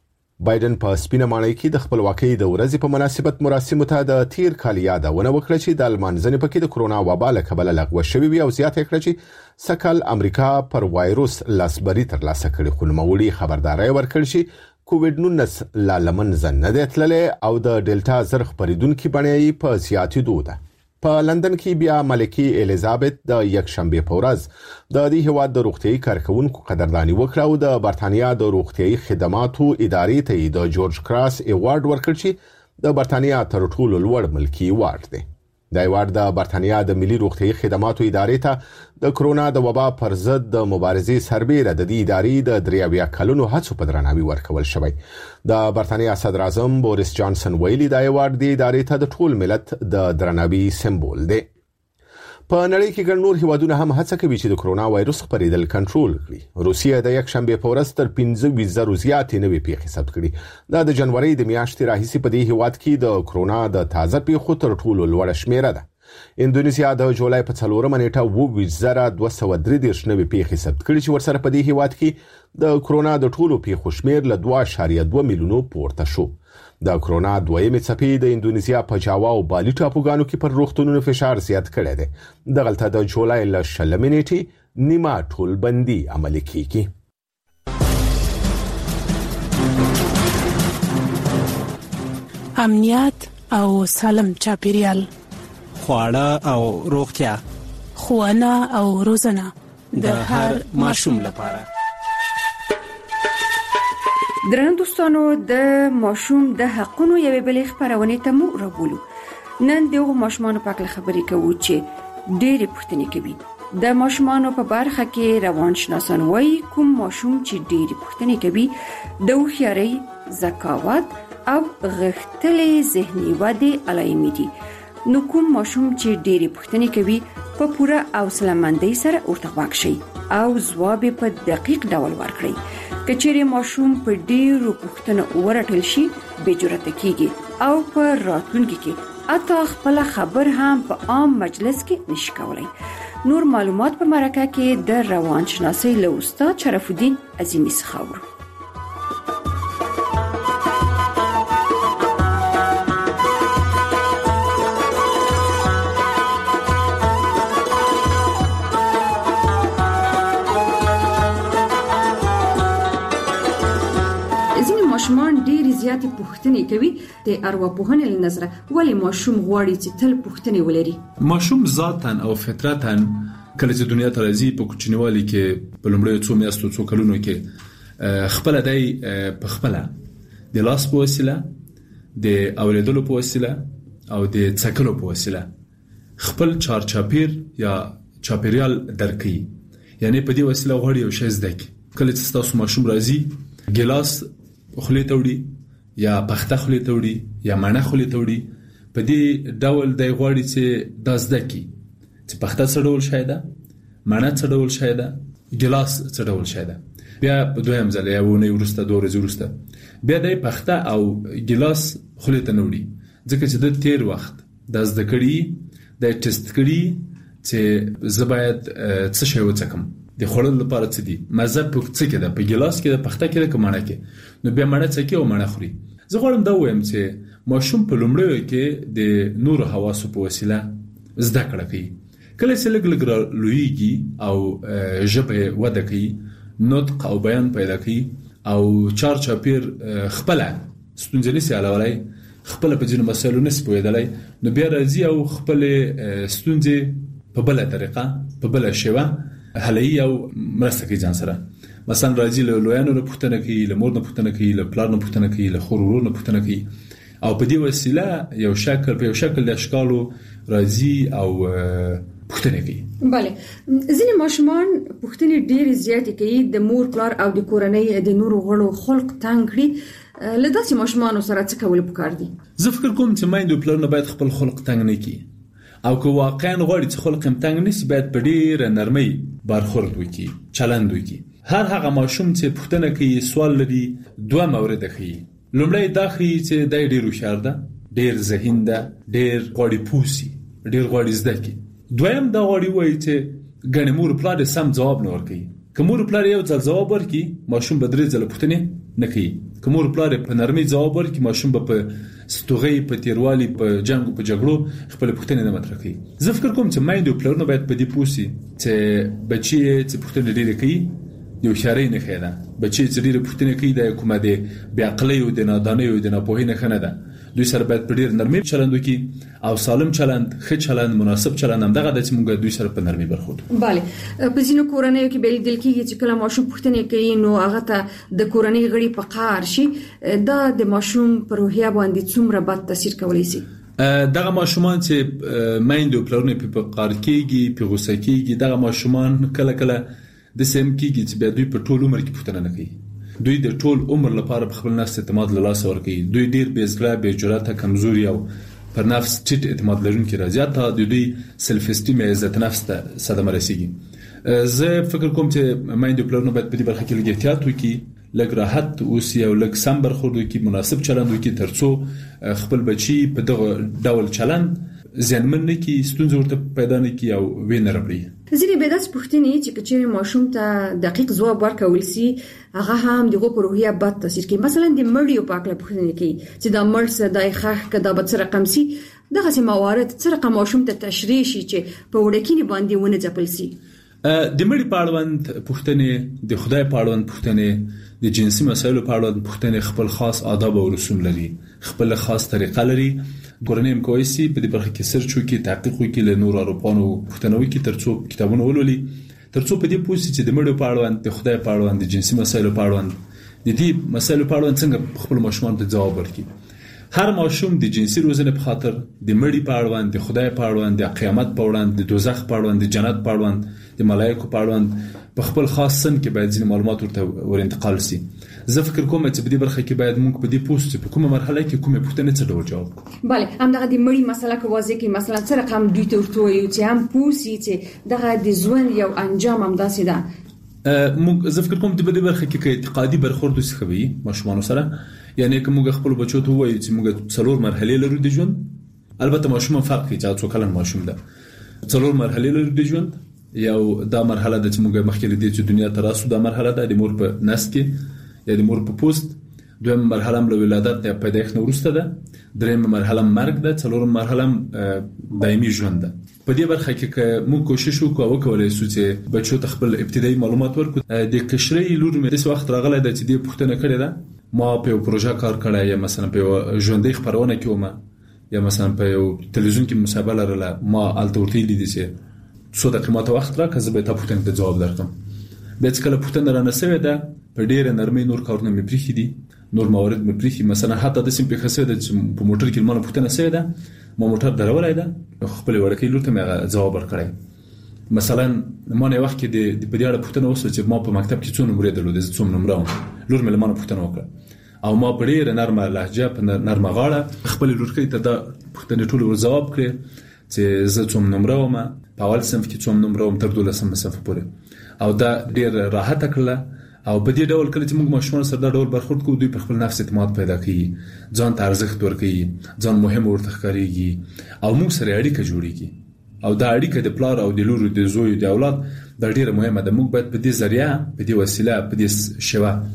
بایدن په سپینه ماڼۍ کې د خپلواکۍ د ورځې په مناسبت مراسمو ته د تیر کال یادونه وکړه چې د لمانځنې پکې د کرونا وبا له کبله لغوه شوې وي او زیاته کړه چې سکهال امریکا پر وایروس لاسبري ترلاسه کړي، خو نوموړي خبرداری ورکړ چې کووډ نولس لا لمنځه نه دی تللی او د ډیلټا زر خپرېدونکې بڼه یې په زیاتېدو ده. په لندن کې بیا ملکې الیزابت د یکشنبه په ورځ د دې هیواد د روغتیايي کارکونکو قدرداني وکړه او د برتانیا د روغتیايي خدماتو ادارې ته د جورج کراس ایوارډ ورکړ چې د برتانیا تر ټولو لوړ ملکي ایوارډ دی. دا ایوارډ د برتانیا د ملي روغتیايي خدماتو ادارې ته د کرونا د وبا پر ضد د مبارزې سربېره د دې ادارې د دریاویا کلونو هڅو په درناوي ورکول شوی. د برتانیا صدر اعظم بوریس جانسن ویلي دا ایوارډ د ادارې ته د ټول ملت د درناوي سمبول دی. په نړۍ کې ګڼ نور هیوادونه هم هڅه کوي چې د کرونا وایروس خپرېدل کنټرول کړي. روسیه د یکشنبه په ورځ تر پنځه ویشت زره زیاتې نوې پیښې ثبت کړي. دا د جنوري د میاشتې راهیسې په دې هیواد کې د کرونا د تازه پیښو تر ټولو لوړه شمیره ده. اندونیزیا د جولای په څلورمه نیټه اووه ویشت زره دوه سوه درې دېرش نوې پیښې ثبت کړي چې ورسره په دې هیواد کې د کرونا د ټولو پیښو شمیر له دوه اعشاریه دوه میلیونو پورته شو. د کرونا دویمې څپې د اندونیزیا په جاوا او بالي ټاپوګانو کې پر روغتونونو فشار زیات کړی دی. دغلته د جولای له شلمې نیټې نیمه ټولبندي عملي کیږي. امنیت او سالم چاپیریال، خواړه او روغتیا، ښوونه او روزنه د هر ماشوم لپاره. درنو دوستانو، د ماشوم د حقونو یوې بلې خپرونې ته مو راوبولو. نن دغه ماشومانو په اړه خبرې کوو چې ډېرې پوښتنې کوي. د ماشومانو په برخه کې روانشناسان وایي کوم ماشوم چې ډېرې پوښتنې کوي د هوښیارۍ، ذکاوت او غښتلې ذهني ودې علایمې دي. نو کوم ماشوم چې ډېرې پوښتنې کوي په پوره حوصله‌مندۍ سره ورته غوږ شئ او ځواب یې په دقیق ډول ورکړئ. که چیرې ماشوم په ډېرو پوښتنو ورټل شي بې جرأته کیږي او په راتلونکي کې حتی خپله خبر هم په عام مجلس کې نشي کولی. نور معلومات په مرکه کې د روانشناسۍ له استاد شرف الدین عظیمی څخه اورو. ماشومان ډېری زیاتې پوښتنې کوي. د ارواپوهنې له نظره ولې ماشوم غواړي چې تل پوښتنې ولري؟ ماشوم ذاتاً او فطرتاً کله چې دنیا ته راځي په کوچنیوالي کې په لومړیو څو میاشتو څو کلونو کې خپله دی په خپله د لاس په وسیله، د اوریدلو په وسیله او د څکلو په وسیله خپل چارچاپیر یا چاپیریال درک کوي. یعنی په دې وسیله غواړي یو شی زده کړي. کله چې ستاسو ماشوم راځي ګیلاس خولې ته وړي یا پخته خولې ته وړي یا مڼه خولې ته وړي، په دې ډول دی غواړي چې دا زده کړي چې پخته څه ډول شی ده، مڼه څه ډول شی ده، ګیلاس څه ډول شی ده. بیا په دویم ځل یا ونې وروسته دوه ورځې وروسته بیا دی پخته او ګیلاس خولې ته نه وړي، ځکه چې د تیر وخت دا زده کړي، دا ټیسټ کړي چې زه باید څه شی وڅکم، د خوړلو لپاره څه دي، مزه په څه کې ده، په ګیلاس کې ده، پخته کې ده، که مڼه کې. نو بیا مڼه څکي او مڼه خوري. زه غواړم دا ووایم چې ماشوم په لومړیو کې د نورو حواسو په وسیله زده کړه کوي. کله چې لږ لږ رالویږي او ژبه وده کوي، نطق او بیان پیدا کوي او چار چاپیر خپله ستونزې نسي حلولی، خپله په ځینو مسایلو نسي پوهېدلی، نو بیا راځي او خپلې ستونزې په بله طریقه په بله شیوه حلوي او مرسته کوي ځان سره. مثلا راځي له لویانو نه پوښتنه کوي، له مور نه پوښتنه کوي، له پلار نه پوښتنه کوي، له خور ورور نه پوښتنه کوي او په دې وسیله یو شکل په یو شکل د اشکالو راځي او پوښتنه کوي. بله، ځینې ماشومان پوښتنې ډېرې زیاتې کوي، د مور پلار او د کورنۍ د نورو غړو خلق تنګ کړي. له داسې ماشومانو سره څه کول پکار دي؟ زه فکر کوم چې میندې او پلرونه باید خپل خلق تنګ نه کړي او که واقعا غواړي چې خلق هم تنګ نشي باید په ډېره نرمۍ برخورد وکړي، چلند وکړي. هر هغه ماشوم چې پوښتنه کوي، سوال لري، دوه مورده ښیي. لومړی دا ښیي چې دی ډېر هوښیار ده، ډېر ذهین ده، ډېر غواړي پوه سي، ډېر غواړي زده کړي. دویم دا غواړي وایي چې ګڼې مور پلار یې سم ځواب نه ورکوي، کومور پلار یو ځل جواب ورکړي ماشوم به درې ځله پوښتنه نه کوي. کومور پلار په نرمي جواب ورکړي ماشوم به په ستوغي په تیروالي په جنگ په جګړو خپل پوښتنه نه مطرح کوي. زه فکر کوم چې مایندو پلارونه باید په دې پوسي چې بچي چې پوښتنه ډېره کوي یو شاري نه خیدا بچي چې ډېره پوښتنه کوي د کومه دي بیا عقلي او د نادانۍ او د ناپوهۍ نه خنه ده. دوی سره باید په ډېر نرمي چلند وکړي او سالم چلند ښه چلند مناسب چلند هم دغه د چې موږ دوی سره په نرمي برخورد. bale په ځینو کورنیو کې بل دل کېږي چې کله ماشوم پوښتنه کوي نو هغه ته د کورنۍ غړي په قهر شي دا د ماشوم پر روحیه باندې څومره بد تاثیر کولی شي. دغه ماشومان چې مایندو پلرونه په قهر کېږي په غوسه کېږي دغه ماشومان کله کله د سیم کېږي چې بیا دوی په ټول عمر کې پوښتنه نه کوي. دوی د ټول عمر لپاره په خپل نفس اعتماد له لاسه ورکوي. دوی ډیر بېزګړه بې جرأته کمزوري او پر نفس ټیټ اعتماد لرونکي راځي. حتی د دوی سلف استیم عزت نفس ته صدمه رسیږي. زه فکر کوم چې مایندو پلرونه باید په دې برخه کې لږ احتیاط وکړي لږ راحت اوسي او لږ سم برخورد وکړي مناسب چلند وکړي ترڅو خپل بچي په دغه ډول چلند ځانمن نه کی ستونزې ورته پیدا نه کی او وینه راوړي. ځینې به داسې پوښتنې چې کچېرې ماشوم ته دقیق ځواب ورکول شي هغه هم دغه په روحیه بد تاثیر کوي. مثلا د مړیو په اړه پوښتنه کوي چې دا مړ څه دای ښه کدا به څه رقم سي دغه سم موارد څه رقم ماشوم ته تشریح شي چې په وړکینی باندې ونه ځپل شي. د مړي په اړوند پوښتنې د خدای په اړوند پوښتنې د جنسي مسایلو په اړوند پوښتنې خپل خاص آداب او رسوم لري خپل خاص طریقه لري. ګورنیم کویسي په دې برخه کې سرچ وکړي تحقیق وکړي له نور اروپانو پوښتنه وکړي ترڅو کتابونه ولولي ترڅو په دې پوښتنه چې د مړو په اړوند د خدای په اړوند د جنسي مسایلو په اړوند د دې مسایلو په اړوند څنګه خپل ماشومان ته ځواب ورکړي. هر ماشوم د جنسي روزنې په خاطر د مړي په اړوند د خدای په اړوند د قیامت په اړوند د دوزخ په اړوند د جنت په اړوند د ملائکو په اړوند په خپل خاص سن کې باید ځینې معلومات ورته ور انتقال شي. زه فکر کوم چې په دې برخه کې باید موږ په دې پوسټ په کومه مرحله کې کومه پوښتنه څه ډول جواب. bale همدغه د مړی مسله کې واضح کې مثلا څه رقم دوی ته ورته یو چې هم پوسی چې دغه د ژوند یو انجام هم داسې ده. موږ زه فکر کوم چې په دې برخه کې کې اعتقادي برخورد وسه کوي ماشومان سره یعنی کوم موږ خپل بچو ته وایي چې موږ څلور مرحله لرو د ژوند البته ماشوم فرق کوي چې څو کلن ماشوم ده څلور مرحله لرو د ژوند یو دا مرحله د چې موږ مخکې لري چې دنیا ته راسو دا مرحله ده د مور په نس کې یا د مور په پوست. دویم مرحله له ولادت یا پیدایښت نه وروسته ده. دریم مرحله مرګ ده. څلورم مرحله دایمي ژوند ده. په دې برخه کې موږ کوشش وکړو او کولای شو چې بچو ته خپل ابتدایي معلومات ورکړو. د کشري لور مې د وخت راغله د چې د پوښتنه کړې ده ما په پروژه کار کړی یا مثلا په ژوندۍ خبرونه کې ومه یا مثلا په یو تلویزیون کې مصاحبه لرله ما التورتي لیدي چې څو دقیقې ماته وخت راکړه زه به تاسو پوښتنه ته ځواب درکړم. به چې کله پوښتنه را نسوي ده په ډېر نرمۍ نور کارونه مې پریخي دي نور موارد مې پریخي مثلا حتی د سیم په خسه ده چې په موټر کې مانه پوښتنه سوي ده ما موټر درولای ده خپل وړکې لور ته مې ځواب ورکړی. مثلا مانه وخت کې د په دې اړه پوښتنه وسو چې ما په مکتب کې څو نمرې درلودې زه څو نمرې وم لور مې مانه پوښتنه وکړه او ما په ډېر نرمه لهجه په نرمه غاړه خپل لورکې ته دا پوښتنه ټول ور جواب کړې چې زه څوم نمره وم په اول صنف کې څوم نمره وم تر دولسم صنف پورې او دا ډېر راحت کړله او په دې ډول کله چې موږ ماشومان سره دا ډول برخورد کوو دوی په خپل نفس اعتماد پیدا کوي ځان ته ارزښت ورکوي ځان مهم ورته ښکارېږي او موږ سره اړیکه جوړېږي او دا اړیکه د پلار او د لور د زوی د اولاد دا ډېره مهمه ده. موږ باید په دې ذریعہ په دې وسیله په دې شیوه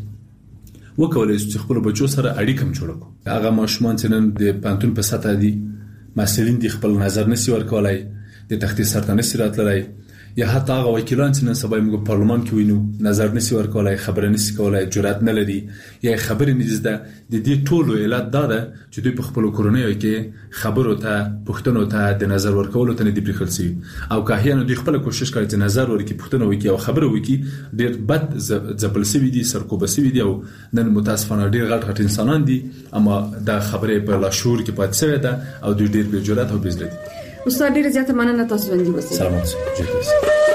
وکولای شو چې خپل بچو سره اړیکه جوړ کړو. هغه ماشومان چې نن د پانتون په سطح دي مسؤلین دي خپل نظر نسی ورکولای د تختی سرته نسی راتلای یا حتی هغه وکیلان چې نن سبا موږ پارلمان کې وینو نظر نسی ورکولای خبره نسی کولای جرأت نه لري یا خبرې نږدې د دې ټولو علت دا ده چې دوی په خپل کورنیو کې خبرو ته پښتنو ته د نظر ورکولو ته نه دی پریخل سي او کاهیانو دوی خپل کوشش کوي چې نظر ورکړي پښتنو وکي او خبره وکي ډېر بد ځبل سوي دي سرکوب سوي دي او نن متاسفانه ډېر غټ غټ انسانان دي اما دا خبره په لاشور کې پاتې شوی ده او دوی ډېر بې جرأت او بې زړه دي. استاد ډېر زیاته مننه تاسو باندې وسی. سلامات اوسئ.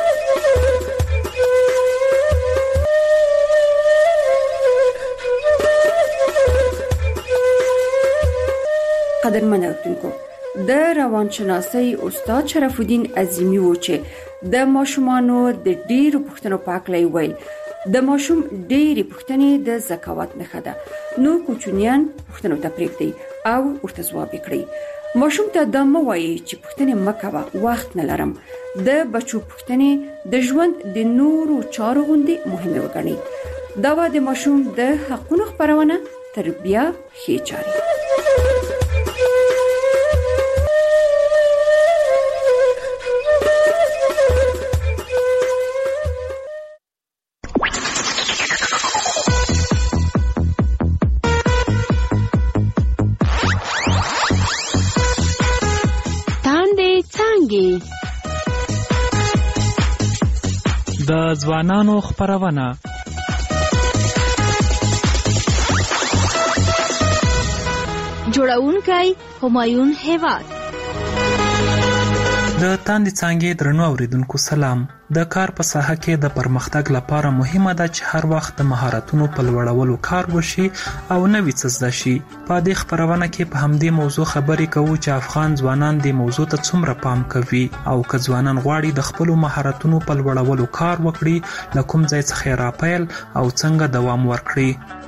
قدرمن اوریدونکو د روانشناسۍ استاد شرف الدین عظیمی و چې د ماشومانو د ډېرو پوښتنو په اړه ویل د ماشوم ډېرې پوښتنې د ذکاوت نښه ده نو کوچنیان پوښتنو ته پرېږدئ او ورته ځواب کړئ. ماشوم ته دا مه وایئ چې پوښتنې مه کوه وخت نه لرم د بچو پوښتنې د ژوند د نورو چارو غوندې مهمه وګڼي. دا و د ماشوم د حقونو خبرونه تربیه ښې چاري. د ځوانانو خبرونه جوړونکی همایون هیواد. د تاندې څانګې درنو اوریدونکو سلام. د کار په ساحه کې د پرمختګ لپاره مهمه ده چې هر وخت د مهارتونو په لوړولو کار وشي او نوې څه زده شي. په دې خبرونه کې په همدې موضوع خبرې کوو چې افغان ځوانان دې موضوع ته څومره پام کوي او که ځوانان غواړي د خپلو مهارتونو په لوړولو کار وکړي له کوم ځای څخه یې راپیل او څنګه دوام ورکړي.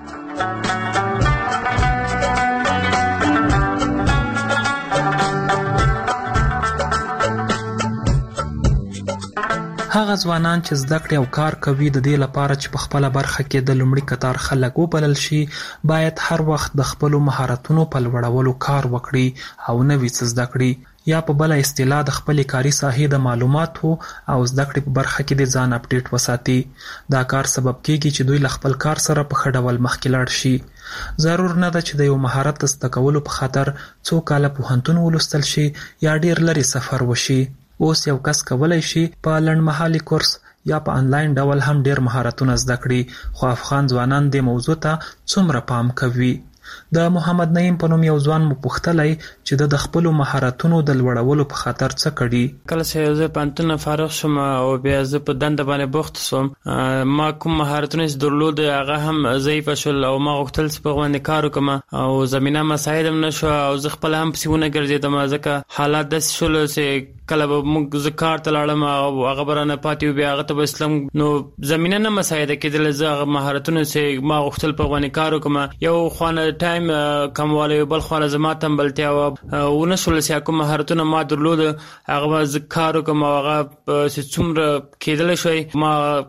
هغه ځوانان چې زده کړې او کار کوي د دې لپاره چې په خپله برخه کې د لومړي کتار خلک وبلل شي باید هر وخت د خپلو مهارتونو په لوړولو کار وکړي او نوي څه زده کړي، یا په بله اصطلاح د خپلې کاري ساحې د معلوماتو او زده کړې په برخه کې د ځان اپډیټ وساتي. دا کار سبب کیږي چې دوی له خپل کار سره په ښه ډول مخکې لاړ شي. ضرور نه ده چې د یو مهارت د زده کولو په خاطر څو کاله پوهنتون ولوستل شي یا ډیر لرې سفر وشي. اوس یو کس کولی شي په لنډمهالي کورس یا په انلاین ډول هم ډیر مهارتونه زده کړي، خو افغان ځوانان دې موضوع ته څومره پام کوي؟ د محمد نعیم په نوم یو ځوان مو پوښتلی چې د خپلو مهارتونو د لوړولو په خاطر څه کړي. کله چې زه پوهنتون نه فارغ شوم او بیا زه په دنده باندې بوخت شوم، ما کوم مهارتونه چې درلود هغه هم ضعیفه شول او ما غوښتل چې په هغو باندې کار وکړم او زمینه مساعد هم نه شوه او زه خپله هم پسې ونه ګرځېدم، ځکه حالات داسې شول چې کله به موږ زه کار ته لاړم او هغه به رانه پاتې و، بیا هغه ته به اسلم نو زمینه نه مساعده کېدله. زه هغه مهارتونه چې ما غوښتل په هغو باندې کار وکړم، یو خوانه ټایم کموالی بل خواله زما تنبلتیا وه، ونه شول چې کوم مهارتونه ما درلود هغه به زه کار وکړم او هغه چې څومره کېدلی شوی ما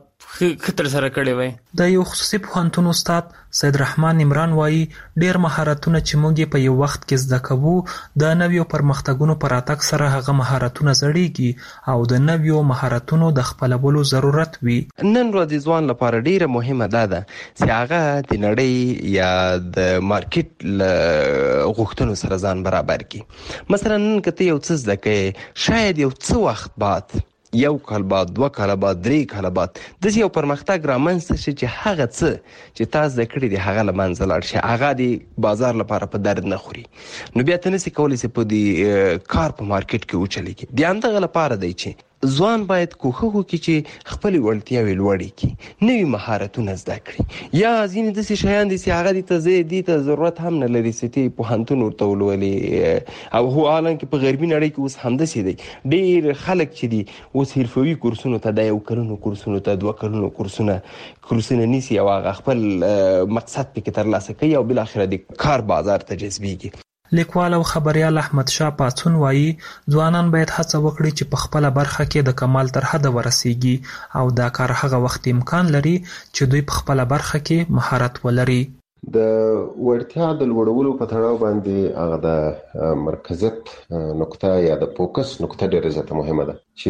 ښه ترسره کړی وی. د یو خصوصي پوهنتون استاد سید رحمان عمران وایي ډیر مهارتونه چې موږ په یو وخت کې زده کوو د نویو پرمختګونو پر راتګ سره هغه مهارتونه زړیږي او د نویو مهارتونو د خپلولو ضرورت وي. نن ورځ ځوان لپاره ډیره مهمه ده ده چې هغه د نړۍ یا د مارکیټ له غوښتنو سره ځان برابر کړي. مثلا نن که ته یو څه زده کوې، شاید یو څه وخت بعد یو کال بعد، دوه کاله بعد، درې کاله بعد داسې یو پرمختګ رامنځته شي چې هغه څه چې تا زده کړي دي هغه له منځه لاړ شي، هغه د بازار لپاره په درد نه خوري، نو بیا ته نسې کولی چې په دې کار په مارکیټ کې وچلېږي. د همدغه لپاره دی چې ځوان باید کوښښ وکړي چې خپلې وړتیاوې لوړې کړي، نوي مهارتونه زده کړي، یا ځینې داسې شیان دي چې هغه دې ته دې ته ضرورت هم نه لري چې ته پوهنتون ورته ولولې، او هو حالانکه په غربي نړۍ کې اوس همداسې دی. ډېر خلک چې دي اوس حرفوي کورسونو ته، د یو کلونو کورسونو ته، دوه کلونو کورسونه کورسونه نیسي او هغه خپل مقصد پکې ترلاسه کوي او بالاخره د کار بازار ته جذبېږي. لیکوال او خبریال احمد شاه پاڅون وایي ځوانان باید هڅه وکړي چې په خپله برخه کې د کمال تر حده ورسیږي او دا کار هغه وخت امکان لري چې دوی په خپله برخه کې مهارت ولري. د وړتیا د لوړولو په تړاو باندې هغه د مرکزیت نقطه یا د فوکس نقطه ډېره زیاته مهمه ده چې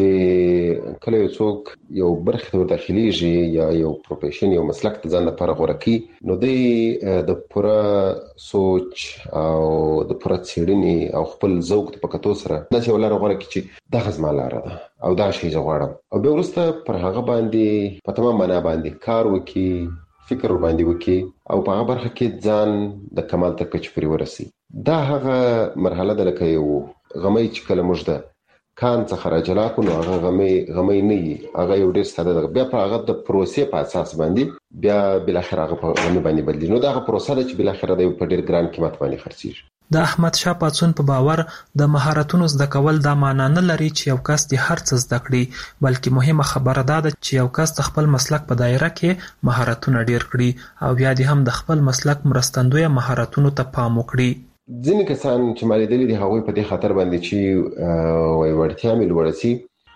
کله یو څوک یو برخې ته وداخلیږي یا یو پروفیشن یو مسلک ته ځان لپاره غوره کوي، نو دی د پوره سوچ او د پوره څېړنې او خپل ذوق په کتو سره داسې یو لاره غوره کړي چې دغه زما لاره ده او دا شی زه غواړم، او بیا وروسته پر هغه باندې په تمام معنا باندې کار وکړي، فکر باندې وکړي او په هغه برخه کې ځان د کمال تر کچې پورې ورسي. دا هغه مرحله ده لکه یو غمی چې کله موږ د کان څخه راجلا کړو، نو هغه غمی غمی نه وي، هغه یو ډېر ساده ده، بیا په هغه د پروسې په اساس باندې بیا بالاخره هغه په غمی باندې بدلېږي. نو دا هغه پروسه ده چې بالاخره د په ډېر ګران قیمت باندې خرڅېږي. د احمد شاه پاڅون په باور د مهارتونو زده کول دا معنا نه لري چې یو کس د هر څه زده کړي، بلکې مهمه خبره دا ده چې یو کس د خپل مسلک په دایره کې مهارتونه ډیر کړي او بیا دې هم د خپل مسلک مرستندویه مهارتونو ته پام وکړي. ځینې کسان چې ما لیدلي دي هغوی په دې خاطر باندې چې وړتیا مې لوړه سي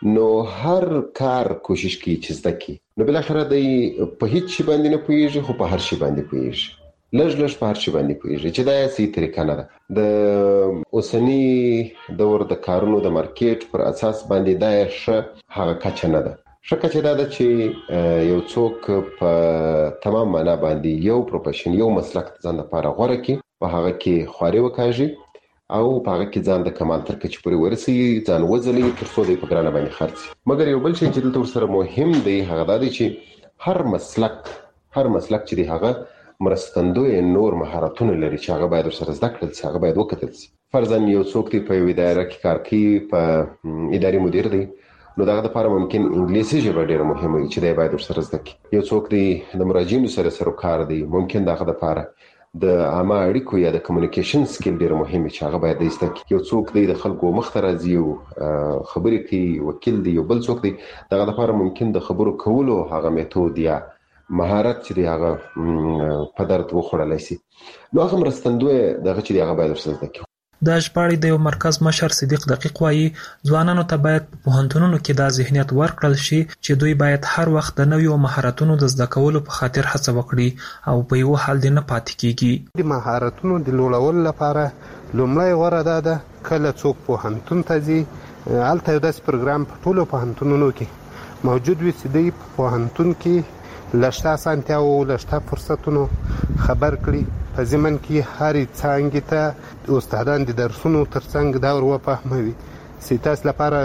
نو هر کار کوشش کوي چې زده کړي. نو بل اخر د په هیڅ شي باندې نه پوهیږي خو په هر شي باندې پوهیږي. لږ لږ په هر شي باندې پوهیږي چې دا سي طریقه نه ده. د اوسنی دور د کارونو د مارکیټ پر اساس باندې دا ښه هغه کچه نه ده. ښه کچه دا ده چې یو څوک په تمام معنا باندې یو پروفیشن یو مسلک ځان لپاره غوره کړي، په هغه کې خواري وکاږي او په هغه کې ځان د کمال تر کچې پورې ورسي، ځان وځلي تر څو د په ګرانه باندې خرڅي. مګر یو بل شی چې دلته ورسره مهم دی هغه دا دی چې هر مسلک هر مسلک چې دی هغه مرستندوی نور مهارتونه لري چې هغه باید ورسره زده کړل شي، هغه باید وکتل شي. فرضاً یو څوک دی په یوه اداره کې کار کوي، په اداري مدیر دی، نو دغه لپاره ممکن انګلیسي ژبه ډیره مهمه وي چې دی باید ورسره زده کړي. یو څوک دی د مراجعینو سره سره کار دی، ممکن دغه لپاره د عامه اړیکو یا د کمیونیکیشن سکیل ډیره مهمه چې هغه باید زده کړي. یو څوک دی د خلکو مخ ته راځي او خبرې کوي، وکیل دی، یو بل څوک دی دغه لپاره ممکن د خبرو کولو هغه میتود یا مهارت چې دی هغه په درد وخوړلی شي. نو هغه مرستندوی دغه چې دی هغه باید ورسره زده کړي. د ژباړې د یو مرکز مشر صدیق دقیق وایي ځوانانو ته باید په پوهنتونونو کې دا ذهنیت ورکړل شي چې دوی باید هر وخت د نویو مهارتونو د زده کولو په خاطر هڅه وکړي او په یو حال دې نه پاتې کیږي. د مهارتونو د لوړولو لپاره لومړی غوره ده ده کله څوک پوهنتون ته ځي هلته یو داسې پروګرام په ټولو پوهنتونونو کې موجود وي چې دوی په پوهنتون کې له شته اسانتیاوو له شته فرصتونو خبر کړي. په ضمن کې هرې څانګې ته استادان د درسونو ترڅنګ دا ور وفهموي چې تاسو لپاره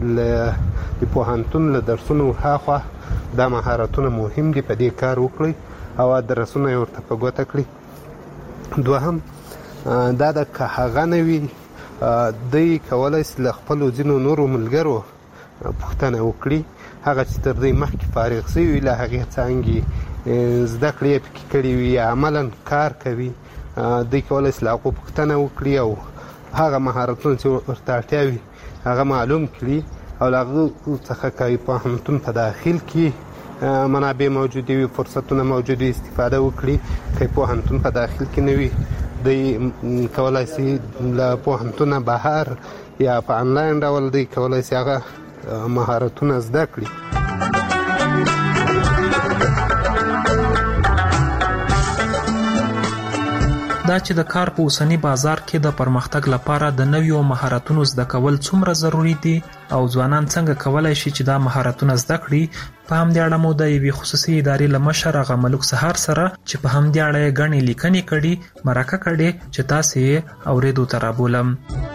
د پوهنتون له درسونو هاخوا دا مهارتونه مهم دي، په دې کار وکړئ او درسونه یې ورته په ګوته کړي. دوهم دا د که هغه نه وي دوی کولی شي له خپلو ځینو نورو ملګرو پوښتنه وکړي، هغه چې تر دوی مخکې فارغ شوي له هغې څانګې زده کړې یې پکې کړي وي یا عملا کار کوي، دوی کولی شي له هغو پوښتنه وکړي او هغه مهارتونه چې ورته اړتیا وي هغه معلوم کړي او له هغو څخه که پوهنتون په داخل کې منابع موجودې وي، فرصتونه موجود وي، استفاده وکړي. که پوهنتون په داخل کې نه وي دوی کولی شي له پوهنتونه بهر یا په انلاین ډول دوی کولی شي هغه مهارتونه زده کړي. دا چې د کار په اوسنی بازار کې د پرمختګ لپاره د نویو مهارتونو زده کول څومره ضروری دي او ځوانان څنګه کولای شي چې دا مهارتونه زده کړي، په همدې اړه مو د یوې خصوصي ادارې له مشر هغه ملک سهار سره چې په همدې اړه یې ګڼې لیکنې کړي مرکه کړې چې تاسې یې اورېدو ته رابولم.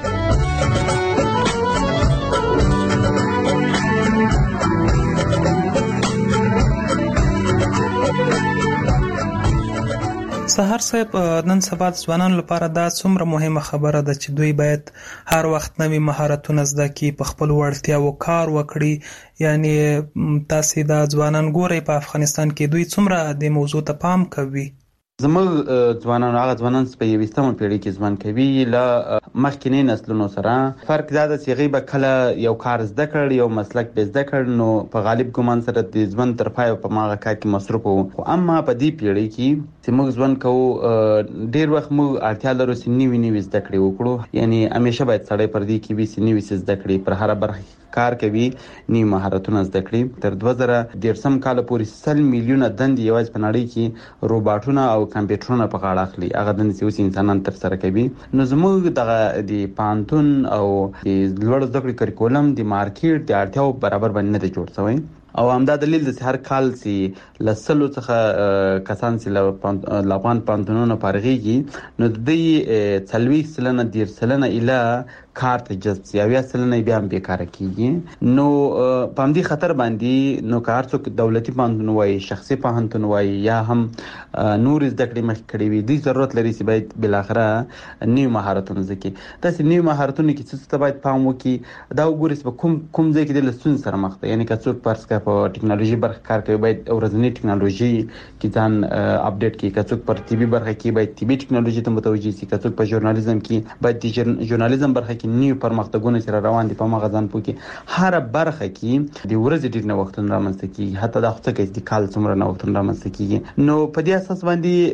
سهار صاحب، نن سبا د ځوانانو لپاره دا څومره مهمه خبره ده چې دوی باید هر وخت نوي مهارتونه زده کړي، په خپلو وړتیاوو کار وکړي. یعنی تاسې دا ځوانان ګورئ په افغانستان کې دوی څومره د موضوع ته پام کوي؟ زموږ ځوانان هغه ځوانان چې په یویشتمه پیړۍ کې ژوند کوي له مخکینی نسلونو سره فرق دا ده چې هغوی به کله یو کار زده کړ، یو مسلک به زده کړ، نو په غالب ګمان سره د ژوند تر پایه په هغه کار کې مصروف وو. خو اما په دې پیړۍ کې چې موږ ژوند کوو ډېر وخت موږ اړتیا لرو چې نوي نوي زده کړې وکړو. یعنی همیشه باید سړی پر دې کې وي چې نوي څه زده کړي، پر هره برخه کار کوي، نوي مهارتونه زده کړي. تر دوه زره دېرشم کاله پورې سل میلیونه دندې یوازې په نړۍ کې روباټونه او کمپیوټرونه په غاړه اخلي، هغه دندې چې اوس انسانان ترسره کوي. نو زموږ دغه د پوهنتون او د لوړ زده کړې کریکولم د مارکیټ د اړتیاوو برابر باندې نه دی جوړ شوی او همدا دلیل د هر کال چې له سلو څخه کسان چې له افغان پوهنتونونو فارغېږي نو د دوی څلوېښت سلنه دېرش سلنه ایله کار ته جذب شي، اویا سلنه بیا هم بیکاره کېږي. نو په همدې خطر باندې نو که هر څوک دولتي پوهنتون وایي، شخصي پوهنتون وایي یا هم نور زده کړې مخکې کړې وي، دوی ضرورت لري چې باید بالاخره نوي مهارتونه زده کړي. داسې نوي مهارتونه کې څه ته باید پام وکړي، دا وګورئ چې په کوم کوم ځای کې د له ستونزې سره مخ ده. یعنې که څوک فرض کړه په ټکنالوژي برخه کار کوي باید ورځنی ټکنالوژي کې ځان اپډیټ کړي. که څوک پر طبي برخه کې باید طبي ټکنالوژي ته متوجي شي، که څوک په ژورنالیزم کې باید د ژورنالیزم برخه کې نیو پرمختګونه چې روان دي په مغه ځان پوکي. هر برخه کې د ورځې ډیر نوښتونه رامنځته کیږي، حتی د خصوصي کې د کال څومره نوښتونه رامنځته کیږي. نو په دې اساس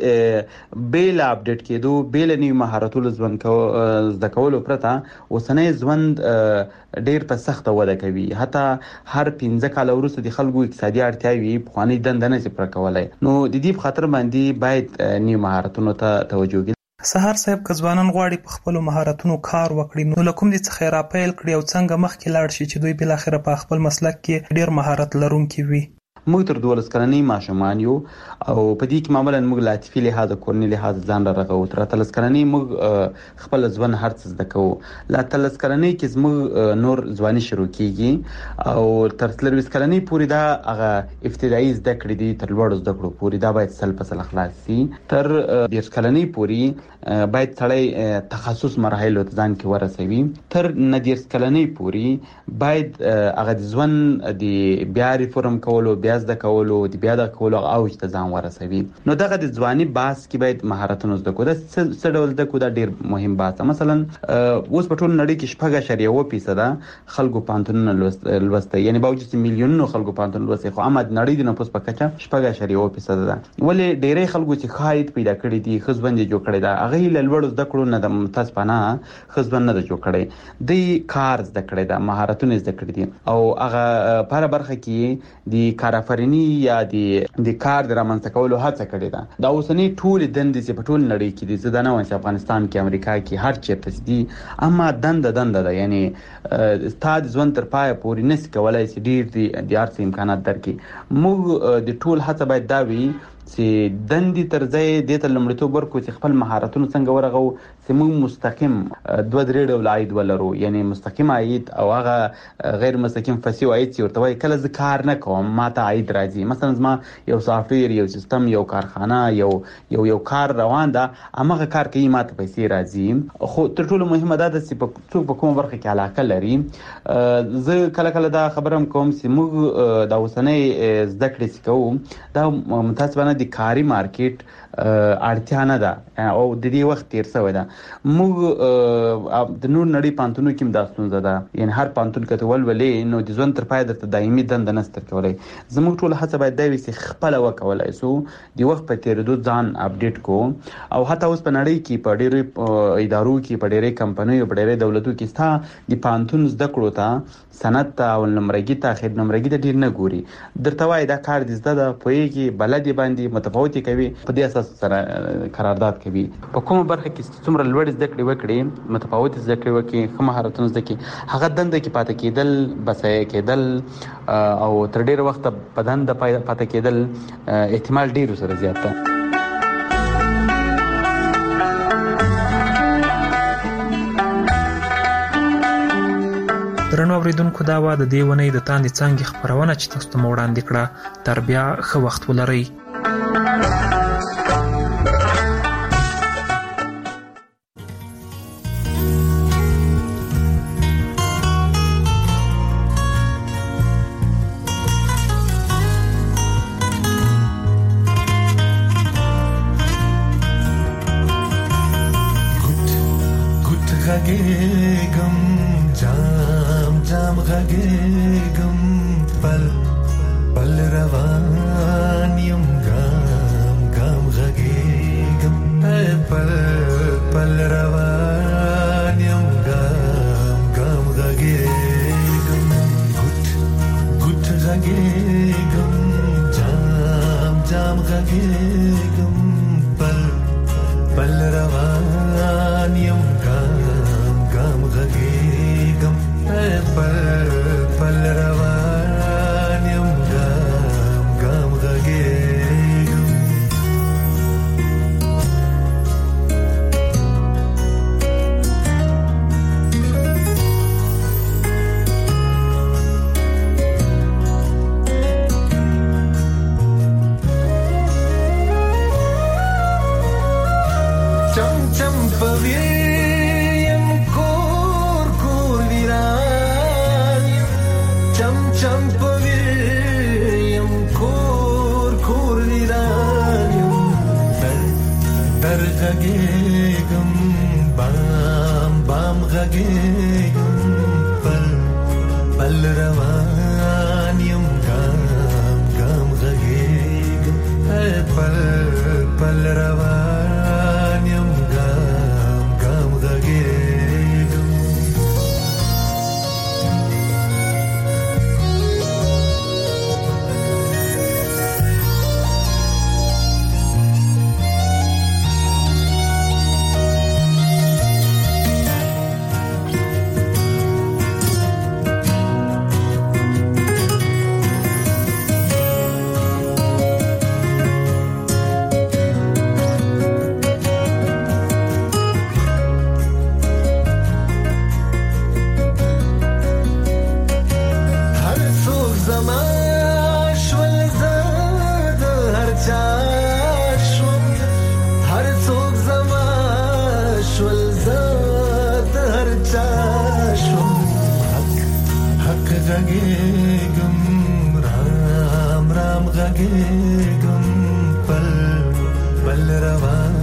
باندې بیل اپډیټ کېدو، بیل نیو مهارتونو ځوان کو زده کولو پرته اوسنۍ ژوند ډیر په سخته وده کوي. حتی هر پنځه کال وروسته د خلکو اقتصادي اړتیاوي په خواني دندنه چې پر کولای. نو د دې په خاطر باندې باید نیو مهارتونو ته توجه وکړي. سهار صاحب که ځوانان غواړي په خپل مهارتونو کار وکړي نو لکم دي څخه را پیل کړي او څنګه مخکې لاړ شي چې دوی بل اخره په خپل مسلک کې ډیر مهارت لرونکي وي. موږ تر دولس کلنۍ ماشومان یو او په دې کې معمولا موږ لا عاطفي لحاظ کورني لحاظ ځان رغو. تر اتلس کلنۍ موږ خپل ځوان هر څه زده کوو. لا اتلس کلنۍ کې موږ نور ځواني شروع کیږي او تر څلوېښت کلنۍ پورې دا هغه ابتدایي زده کړې دي تر لوړو زده کړو پورې دا باید سل په سل خلاص شي. تر دېرش کلنۍ پورې باید سړی تخصص مراحلو ته ځان کې ورسوي. تر نه دېرش کلنۍ پورې باید هغه د ژوند د بیا ریفورم کولو، بیا زده کولو، د بیا د کولو اوج ته ځان ورسوي. نو دغه د ځواني باس کې باید مهارتونه زده کړو. دا څه ډول زده کړو؟ دا ډیر مهم باس. مثلا اوس په ټول نړۍ کې شپږ اعشاریه اووه فیصده خلکو پانتونونه لوسته، یعنی باوجود چې میلیونونو خلکو پانتون لوسته، خو اما د نړۍ د نفوس په کچه شپږ اعشاریه اووه فیصده ده. ولې ډیری خلکو چې خاید پیدا کړی دي، خزبند جوړ کړی دا، هغه له لوړ زده کړو نه د متاسفانه خزبند نه جوړ کړی دی، کار زده کړی دا، مهارتونه زده کړی دي او هغه په هر برخه کې د کار فرني یا د د کار د رامنځته کولو هڅه کړې ده. دا اوسنی ټول دندې چې په ټول نړۍ کې دي، زه دا نه وایم چې افغانستان کې، امریکا کې، هر چیرته دي، اما دنده دنده ده. یعنی ستاد ژوند تر پای پورې نس کولای چې ډیر دي د ارڅ امکانات درکې. موږ د ټول هڅه باید دا وي چې دندې تر ځای د ته لمړیتوب ورکړو چې خپل مهارتونه څنګه ورغو چې موږ مستقیم دوه درې ډول عاید ولرو. یعنی مستقیم عاید او هغه غیر مستقیم فسیو عاید چې ورته وایي کله زه کار نه کوم ما ته عاید راځي. مثلا زما یو سافټویر، یو سیستم، یو کارخانه، یو یو یو کار روان ده، هغه کار کوي ما ته پیسې راځي. خو تر ټولو مهمه دا ده چې په څوک په کومه برخه کې علاقه لري. زه کله کله دا خبره هم کوم چې موږ د اوسنۍ زده کړې چې کوو دا متاسفانه د کاري مارکیټ اړتیا نه ده او د دې وخت تیر شوی ده. موږ د نور نړۍ پانتونو کې دا ستونزه ده، یعنی هر پانتون کته ولولې نو د ژوند تر پای درته دایمي دنده نه ستر کولای. زموږ ټول هڅه باید دا وي چې خپل وکولای سو د وخت په تیریدو ځان اپډیټ کو. او حتی اوس په نړۍ کې په ډېرو ادارو کې، په ډېرې کمپنیو، په ډېرې دولتو کې ستا د پانتون زده کړو ته سند ته او نمرګي ته خیر نمرګي ته ډیر نه ګوري. درته وای دا کار د زده ده پوهیږي بلدي باندې متفاوتي کوي، په دې اساس سره قرارداد کوي. په کومه برخه کې څومره لوړ زده کړې وکړي، متفاوتي زده کړې وکړي، کوم مهارتونه زده کړي، هغه دنده کې پاتې کېدل، بسای کېدل او تر ډیر وخت په دنده پاتې کېدل احتمال ډیر سره زیات ده. درنو اوریدونکو، دا و د دې ونې د تاندې څانګې خپرونه چې تاسو ته مو وړاندې کړه. تر بیا ښه وخت ولرئ. Chum chum pavilion غږېږم بام بام غږېږم پل پل روان یم ګام ګام غږېږم پل پل روان یم ګام ګام غږېږم غږېږم رام رام غږېږم پل پل روان